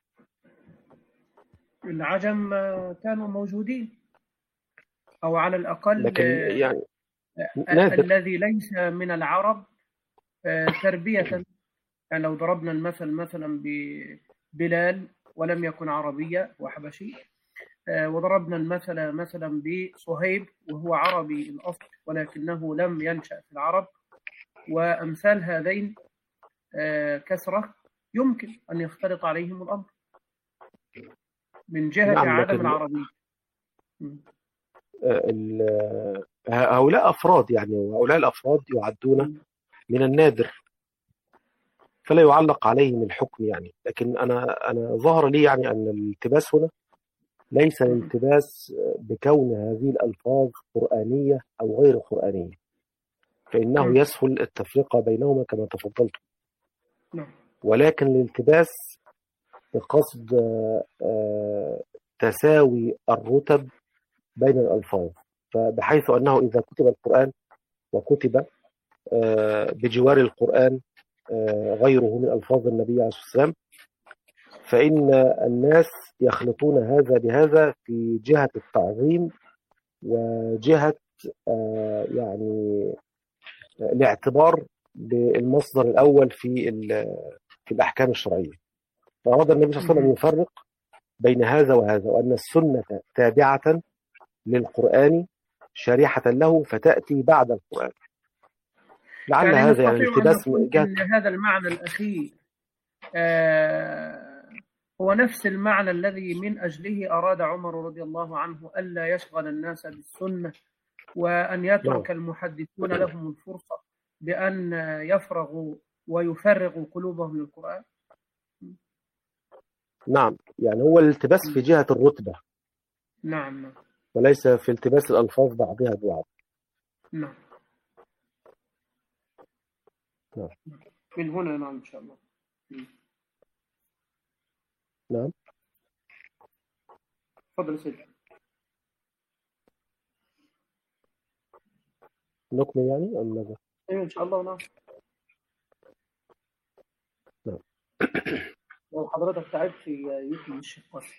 Speaker 1: العجم كانوا موجودين، أو على الأقل
Speaker 2: لكن يعني
Speaker 1: الذي ليس من العرب تربية. يعني لو ضربنا المثل مثلا ببلال ولم يكن عربية وحبشي، وضربنا المثل مثلا بصهيب وهو عربي الأصل ولكنه لم ينشأ في العرب، وأمثال هذين كثرة يمكن أن يختلط عليهم الأمر من جهة
Speaker 2: نعم.
Speaker 1: عدم العربية.
Speaker 2: هؤلاء أفراد، يعني وهؤلاء الأفراد يعدون من النادر، فلا يعلق عليهم الحكم يعني. لكن أنا أنا ظهر لي يعني أن الالتباس هنا ليس الالتباس بكون هذه الألفاظ قرآنية أو غير قرآنية، فإنه يسهل التفرقة بينهما كما تفضلت، ولكن الالتباس بقصد تساوي الرتب بين الألفاظ، فبحيث أنه إذا كتب القرآن وكتب بجوار القرآن غيره من ألفاظ النبي عليه الصلاة والسلام، فإن الناس يخلطون هذا بهذا في جهة التعظيم وجهة يعني الاعتبار بالمصدر الأول في في الأحكام الشرعية. فأراد النبي صلى الله عليه وسلم يفرق بين هذا وهذا، وأن السنة تابعة للقرآن شريحة له فتأتي بعد القرآن. لعل
Speaker 1: يعني
Speaker 2: هذا يعني التباس
Speaker 1: إن هذا المعنى الأخير آه هو نفس المعنى الذي من أجله أراد عمر رضي الله عنه ألا يشغل الناس بالسنة، وأن يترك المحدثون لهم الفرصة بأن يفرغوا ويفرغوا قلوبهم للقرآن.
Speaker 2: نعم، يعني هو الالتباس في جهة الرتبة.
Speaker 1: نعم نعم.
Speaker 2: وليس في التباس الألفاظ بعضها ببعض.
Speaker 1: نعم.
Speaker 2: نعم.
Speaker 1: من هنا نعم إن شاء الله.
Speaker 2: نعم.
Speaker 1: تفضل سيدي.
Speaker 2: نكمل يعني أم ماذا؟
Speaker 1: أيوة إن شاء الله. نعم.
Speaker 2: نعم.
Speaker 1: لو حضرتك تعبت يكمل الشيخ قاسم.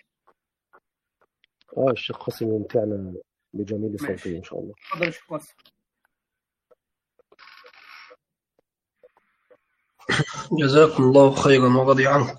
Speaker 2: اه الشيخ قاسم يمتعنا بجميل صوته إن شاء الله.
Speaker 1: تفضل الشيخ قاسم.
Speaker 3: جزاكم الله خيرا ورضي عنكم.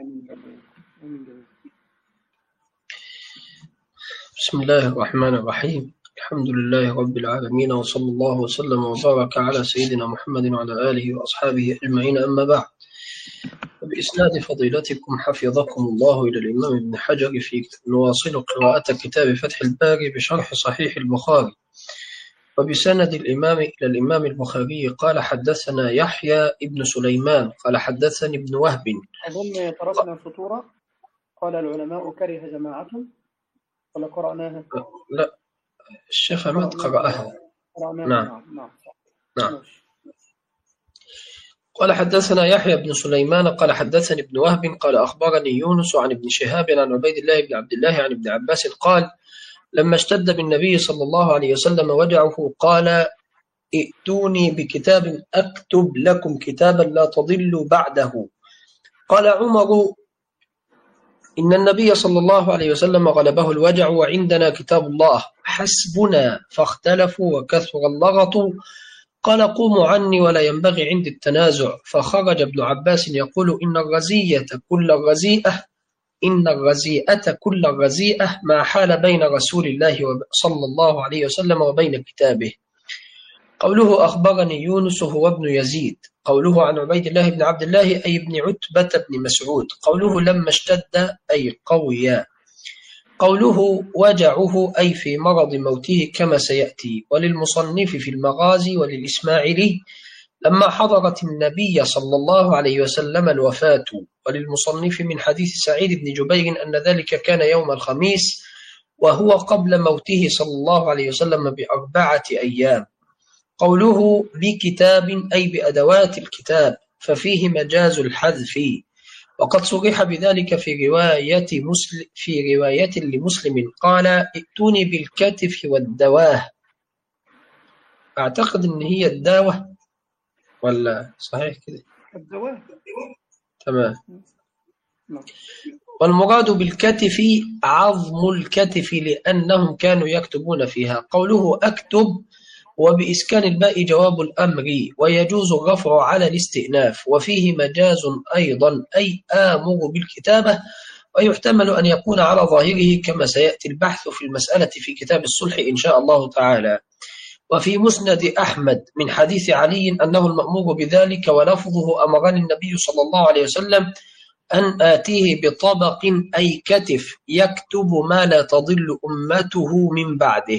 Speaker 3: بسم الله الرحمن الرحيم. الحمد لله رب العالمين، وصلى الله وسلم وبارك على سيدنا محمد وعلى آله وأصحابه أجمعين، أما بعد. وبإسناد فضيلتكم حفظكم الله إلى الإمام ابن حجر في نواصل قراءة كتاب فتح الباري بشرح صحيح البخاري. وبسند الإمام إلى الإمام البخاري قال حدثنا يحيى ابن سليمان قال حدثني ابن وهب.
Speaker 1: أظن تركنا الفطورة. قال العلماء كره جماعة ولا قرأناها؟
Speaker 3: لا الشيخ أحمد قرأها.
Speaker 1: قرأناها.
Speaker 3: نعم
Speaker 1: نعم نعم,
Speaker 3: نعم. قال حدثنا يحيى بن سليمان قال حدثني ابن وهب قال أخبرني يونس عن ابن شهاب عن عبيد الله بن عبد الله عن ابن عباس قال لما اشتد بالنبي صلى الله عليه وسلم وجعه قال ائتوني بكتاب أكتب لكم كتابا لا تضلوا بعده. قال عمر إن النبي صلى الله عليه وسلم غلبه الوجع وعندنا كتاب الله حسبنا، فاختلفوا وكثر اللغط. قال قوموا عني ولا ينبغي عندي التنازع. فخرج ابن عباس يقول إن الرزية كل الرزيئة إن الرزيئة كل الرزيئة ما حال بين رسول الله صلى الله عليه وسلم وبين كتابه. قوله أخبرني يونس هو ابن يزيد. قوله عن عبيد الله بن عبد الله أي ابن عتبة بن مسعود. قوله لما اشتد أي قويا. قوله وجعه أي في مرض موته كما سيأتي. وللمصنف في المغازي وللإسماعيلي لما حضرت النبي صلى الله عليه وسلم الوفاة. وللمصنف من حديث سعيد بن جبير أن ذلك كان يوم الخميس وهو قبل موته صلى الله عليه وسلم بأربعة أيام. قوله بكتاب أي بأدوات الكتاب ففيه مجاز الحذف، وقد صرح بذلك في رواية مسلم في رواية لمسلم قال ائتوني بالكتف والدواه. أعتقد أن هي الداوة ولا صحيح كده؟
Speaker 1: الدواه.
Speaker 3: تمام. والمراد بالكتف عظم الكتف لأنهم كانوا يكتبون فيها. قوله أكتب وبإسكان الباء جواب الأمر ويجوز الرفع على الاستئناف، وفيه مجاز أيضا أي آمر بالكتابة، ويحتمل أن يكون على ظاهره كما سيأتي البحث في المسألة في كتاب الصلح إن شاء الله تعالى. وفي مسند أحمد من حديث علي أنه المأمور بذلك ولفظه أمرني النبي صلى الله عليه وسلم أن آتيه بطبق أي كتف يكتب ما لا تضل أمته من بعده.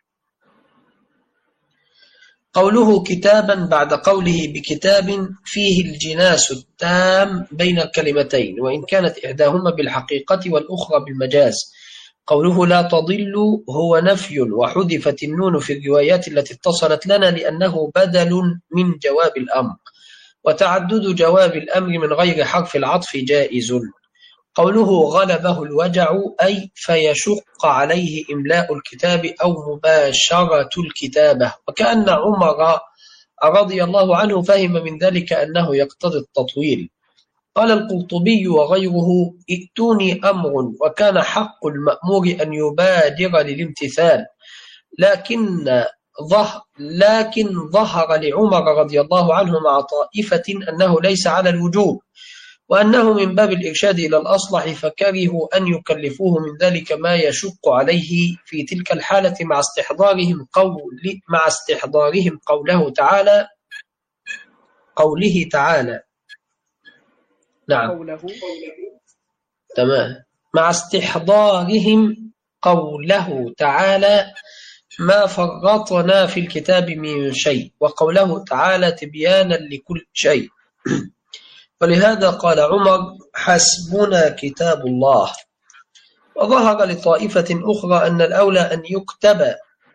Speaker 3: قوله كتابا بعد قوله بكتاب فيه الجناس التام بين الكلمتين، وإن كانت إحداهما بالحقيقة والأخرى بالمجاز. قوله لا تضل هو نفي وحذفت النون في الروايات التي اتصلت لنا لأنه بدل من جواب الأمر، وتعدد جواب الأمر من غير حرف العطف جائز. قوله غلبه الوجع أي فيشق عليه إملاء الكتاب أو مباشرة الكتابة، وكأن عمر رضي الله عنه فهم من ذلك أنه يقتضي التطويل. قال القرطبي وغيره ائتوني أمر، وكان حق المأمور أن يبادر للامتثال، لكن ظهر, لكن ظهر لعمر رضي الله عنه مع طائفة أنه ليس على الوجوب، وأنه من باب الإرشاد إلى الأصلح، فكرهوا أن يكلفوه من ذلك ما يشق عليه في تلك الحالة مع استحضارهم قول مع استحضارهم قوله تعالى قوله تعالى نعم
Speaker 1: قوله
Speaker 3: تمام مع استحضارهم قوله تعالى ما فرطنا في الكتاب من شيء، وقوله تعالى تبيانا لكل شيء. ولهذا قال عمر حسبنا كتاب الله. وظهر لطائفة أخرى أن الأولى أن يكتب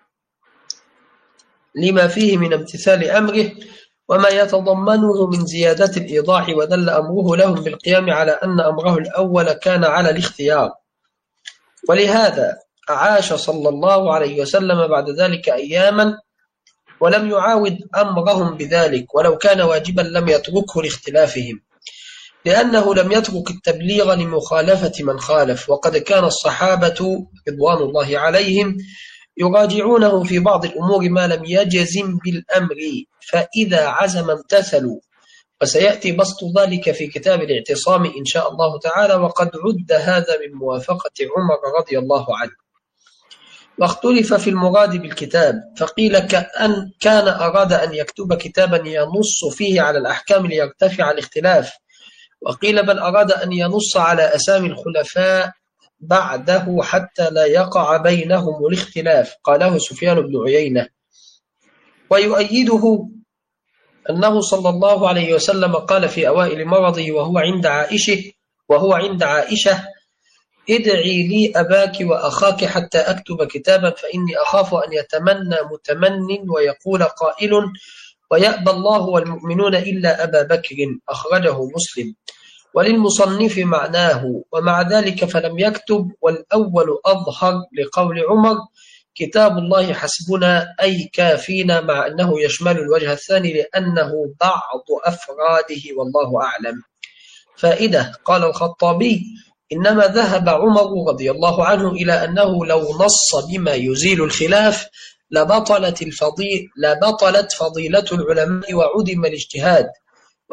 Speaker 3: لما فيه من امتثال أمره وما يتضمنه من زيادة الإيضاح، ودل أمره لهم بالقيام على أن أمره الأول كان على الاختيار. ولهذا عاش صلى الله عليه وسلم بعد ذلك أياما ولم يعاود أمرهم بذلك، ولو كان واجبا لم يتركه لاختلافهم، لأنه لم يترك التبليغ لمخالفة من خالف. وقد كان الصحابة رضوان الله عليهم يراجعونه في بعض الأمور ما لم يجزم بالأمر، فإذا عزم امتثلوا، وسيأتي بسط ذلك في كتاب الاعتصام إن شاء الله تعالى، وقد عد هذا من موافقة عمر رضي الله عنه. واختلف في المراد بالكتاب، فقيل كأن كان أراد أن يكتب كتابا ينص فيه على الأحكام ليرتفع الاختلاف، وقيل بل أراد أن ينص على أسامي الخلفاء بعده حتى لا يقع بينهم الاختلاف. قاله سفيان بن عيينة. ويؤيده أنه صلى الله عليه وسلم قال في أوائل مرضه وهو عند عائشة وهو عند عائشة ادعي لي أباك وأخاك حتى أكتب كتابا، فإني أخاف أن يتمنى متمن ويقول قائل ويأبى الله والمؤمنون إلا أبا بكر. أخرجه مسلم. وللمصنف معناه ومع ذلك فلم يكتب، والأول أظهر لقول عمر كتاب الله حسبنا أي كافينا، مع أنه يشمل الوجه الثاني لأنه بعض أفراده والله أعلم. فائدة. قال الخطابي إنما ذهب عمر رضي الله عنه إلى أنه لو نص بما يزيل الخلاف لبطلت الفضيل لبطلت فضيلة العلماء وعدم الاجتهاد،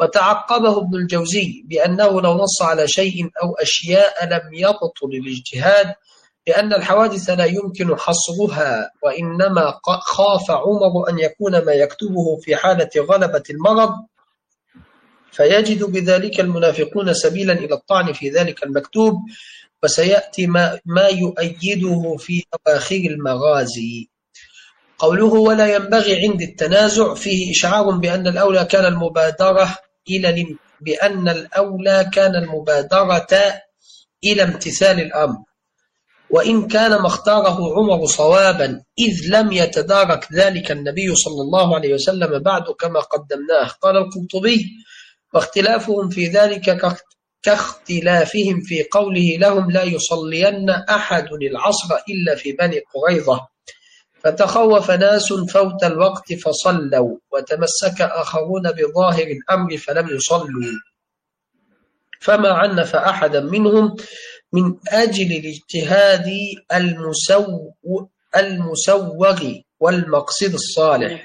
Speaker 3: وتعقبه ابن الجوزي بأنه لو نص على شيء أو أشياء لم يبطل الاجتهاد، لأن الحوادث لا يمكن حصرها، وإنما خاف عمر أن يكون ما يكتبه في حالة غلبة المرض فيجد بذلك المنافقون سبيلا إلى الطعن في ذلك المكتوب، وسيأتي ما, ما يؤيده في أواخر المغازي. قوله ولا ينبغي عند التنازع فيه إشعار بأن الأولى كان المبادرة إلى بأن الأولى كان المبادرة إلى امتثال الأمر، وإن كان ما اختاره عمر صوابا إذ لم يتدارك ذلك النبي صلى الله عليه وسلم بعد كما قدمناه. قال القرطبي واختلافهم في ذلك كاختلافهم في قوله لهم لا يصلين أحد العصر إلا في بني قريظة، فتخوف ناس فوت الوقت فصلوا، وتمسك آخرون بظاهر الأمر فلم يصلوا، فما عنف أحدا منهم من أجل الاجتهاد المسو... المسوغ والمقصد الصالح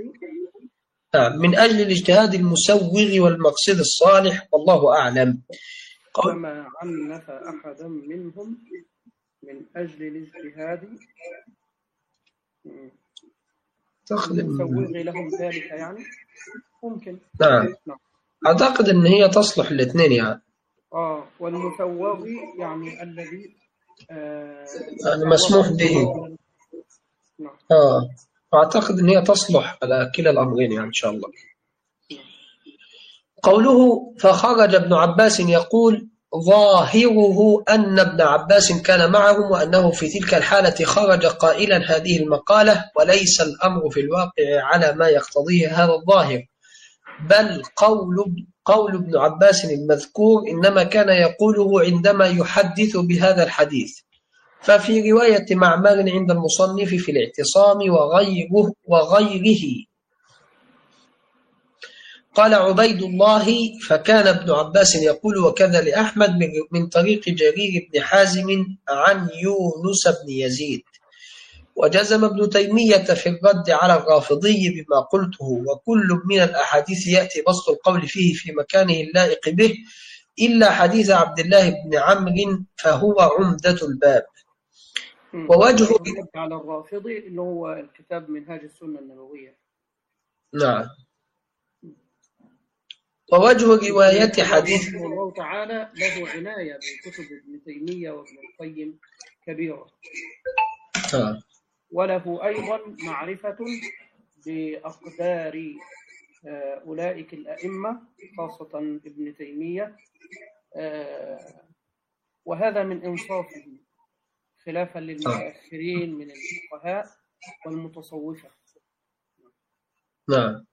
Speaker 3: من أجل الاجتهاد المسوغ والمقصد الصالح، والله أعلم.
Speaker 1: فما عنف أحدا منهم من أجل الاجتهاد المسوغ لهم ذلك، يعني ممكن.
Speaker 3: نعم. نعم أعتقد أن هي تصلح الاثنين يعني.
Speaker 1: آه والمسوغ يعني الذي آه
Speaker 3: يعني مسموح به.
Speaker 1: نعم.
Speaker 3: آه أعتقد أن هي تصلح على كلا الأمرين يعني إن شاء الله. قوله فخرج ابن عباس يقول ظاهره أن ابن عباس كان معهم وأنه في تلك الحالة خرج قائلا هذه المقالة، وليس الأمر في الواقع على ما يقتضيه هذا الظاهر، بل قول قول ابن عباس المذكور إنما كان يقوله عندما يحدث بهذا الحديث. ففي رواية معمر عند المصنف في الاعتصام وغيره وغيره قال عبيد الله فكان ابن عباس يقول وكذا لأحمد من طريق جرير بن حازم عن يونس بن يزيد. وجزم ابن تيمية في الرد على الرافضي بما قلته، وكل من الأحاديث يأتي بسط القول فيه في مكانه اللائق به إلا حديث عبد الله بن عمرو فهو عمدة الباب. ووجه
Speaker 1: على الرافضي اللي هو الكتاب منهاج السنة النبوية.
Speaker 3: نعم. ووجه رواية حديث
Speaker 1: الله تعالى له عناية بكتب ابن تيمية وابن القيم كبيرة.
Speaker 3: آه.
Speaker 1: وله أيضا معرفة بأقدار أولئك الأئمة خاصة ابن تيمية، وهذا من إنصافه خلافا للمتأخرين من الفقهاء والمتصوفة.
Speaker 3: نعم.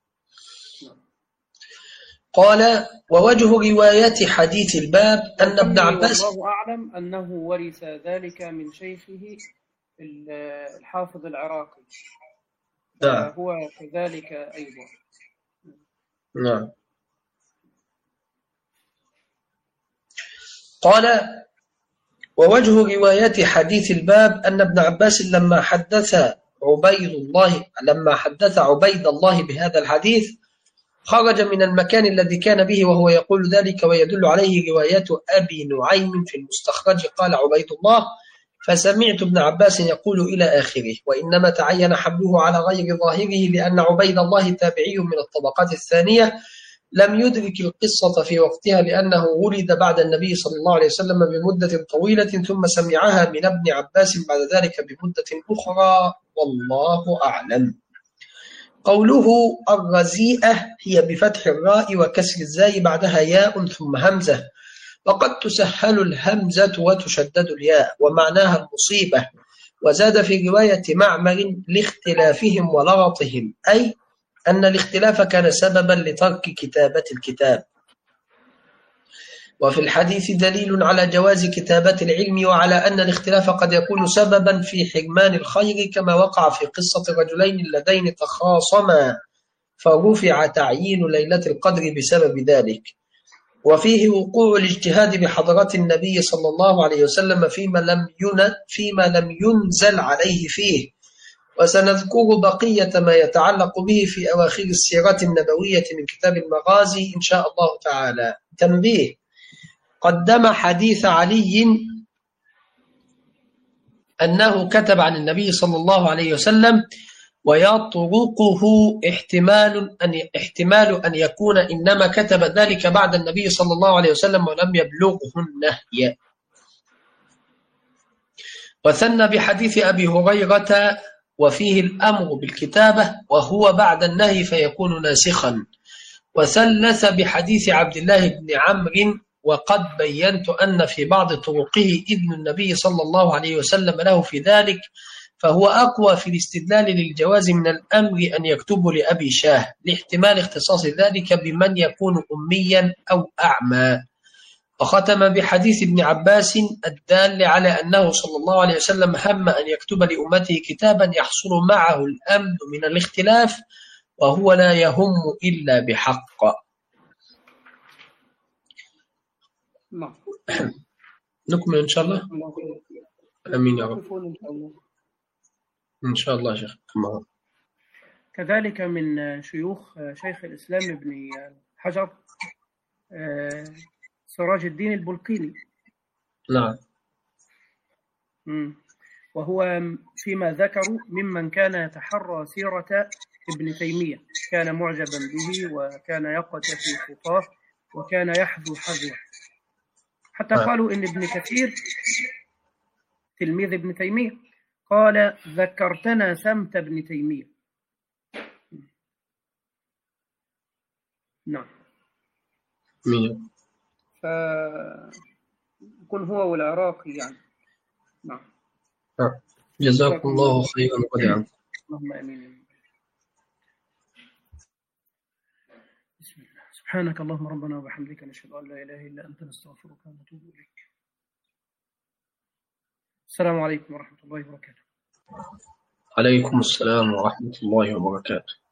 Speaker 3: قال ووجه رواية حديث الباب أن ابن عباس
Speaker 1: والله أعلم أنه ورث ذلك من شيخه الحافظ العراقي.
Speaker 3: نعم.
Speaker 1: هو كذلك أيضا.
Speaker 3: نعم. قال ووجه رواية حديث الباب أن ابن عباس لما حدث عبيد الله لما حدث عبيد الله بهذا الحديث خرج من المكان الذي كان به وهو يقول ذلك، ويدل عليه رواية أبي نعيم في المستخرج قال عبيد الله فسمعت ابن عباس يقول إلى آخره، وإنما تعين حمله على غير ظاهره لأن عبيد الله تابعي من الطبقات الثانية لم يدرك القصة في وقتها لأنه ولد بعد النبي صلى الله عليه وسلم بمدة طويلة ثم سمعها من ابن عباس بعد ذلك بمدة أخرى، والله أعلم. قوله الرزيئة هي بفتح الراء وكسر الزاي بعدها ياء ثم همزة، وقد تسهل الهمزة وتشدد الياء، ومعناها المصيبة. وزاد في رواية معمر لاختلافهم ولغطهم، أي أن الاختلاف كان سببا لترك كتابة الكتاب. وفي الحديث دليل على جواز كتابة العلم وعلى أن الاختلاف قد يكون سببا في حرمان الخير، كما وقع في قصة الرجلين اللذين تخاصما فرفع تعيين ليلة القدر بسبب ذلك. وفيه وقوع الاجتهاد بحضرة النبي صلى الله عليه وسلم فيما لم فيما لم ينزل عليه فيه، وسنذكر بقية ما يتعلق به في أواخر السيرة النبوية من كتاب المغازي إن شاء الله تعالى. تنبيه: قدم حديث علي أنه كتب عن النبي صلى الله عليه وسلم، ويطرقه احتمال أن احتمال أن يكون إنما كتب ذلك بعد النبي صلى الله عليه وسلم ولم يبلغه النهي. وثنى بحديث أبي هريرة وفيه الأمر بالكتابة وهو بعد النهي فيكون ناسخا. وثلث بحديث عبد الله بن عمرو وقد بينت أن في بعض طرقه إذن النبي صلى الله عليه وسلم له في ذلك، فهو أقوى في الاستدلال للجواز من الأمر أن يكتب لأبي شاه لاحتمال اختصاص ذلك بمن يكون أميا أو أعمى. وختم بحديث ابن عباس الدال على أنه صلى الله عليه وسلم هم أن يكتب لأمته كتابا يحصل معه الأمن من الاختلاف وهو لا يهم إلا بحق. نكمل إن شاء الله. أمين يا رب. إن شاء الله شيخ.
Speaker 1: كذلك من شيوخ شيخ الإسلام ابن حجر سراج الدين البلقيني.
Speaker 3: نعم.
Speaker 1: وهو فيما ذكروا ممن كان يتحرى سيرة ابن تيمية، كان معجبا به وكان يقتفي خطاه وكان يحذو حذوه، حتى قالوا إن ابن كثير تلميذ ابن تيمية قال: ذكرتنا سمت ابن تيمية. نعم.
Speaker 3: مين؟
Speaker 1: فيكون هو والعراقي يعني. نعم.
Speaker 3: جزاكم الله خيرا ودعم.
Speaker 1: اللهم آمين. بسم الله. سبحانك اللهم ربنا وبحمدك نشهد أن لا إله إلا أنت نستغفرك ونتوب إليك. السلام عليكم ورحمة الله وبركاته.
Speaker 3: عليكم السلام ورحمة الله وبركاته.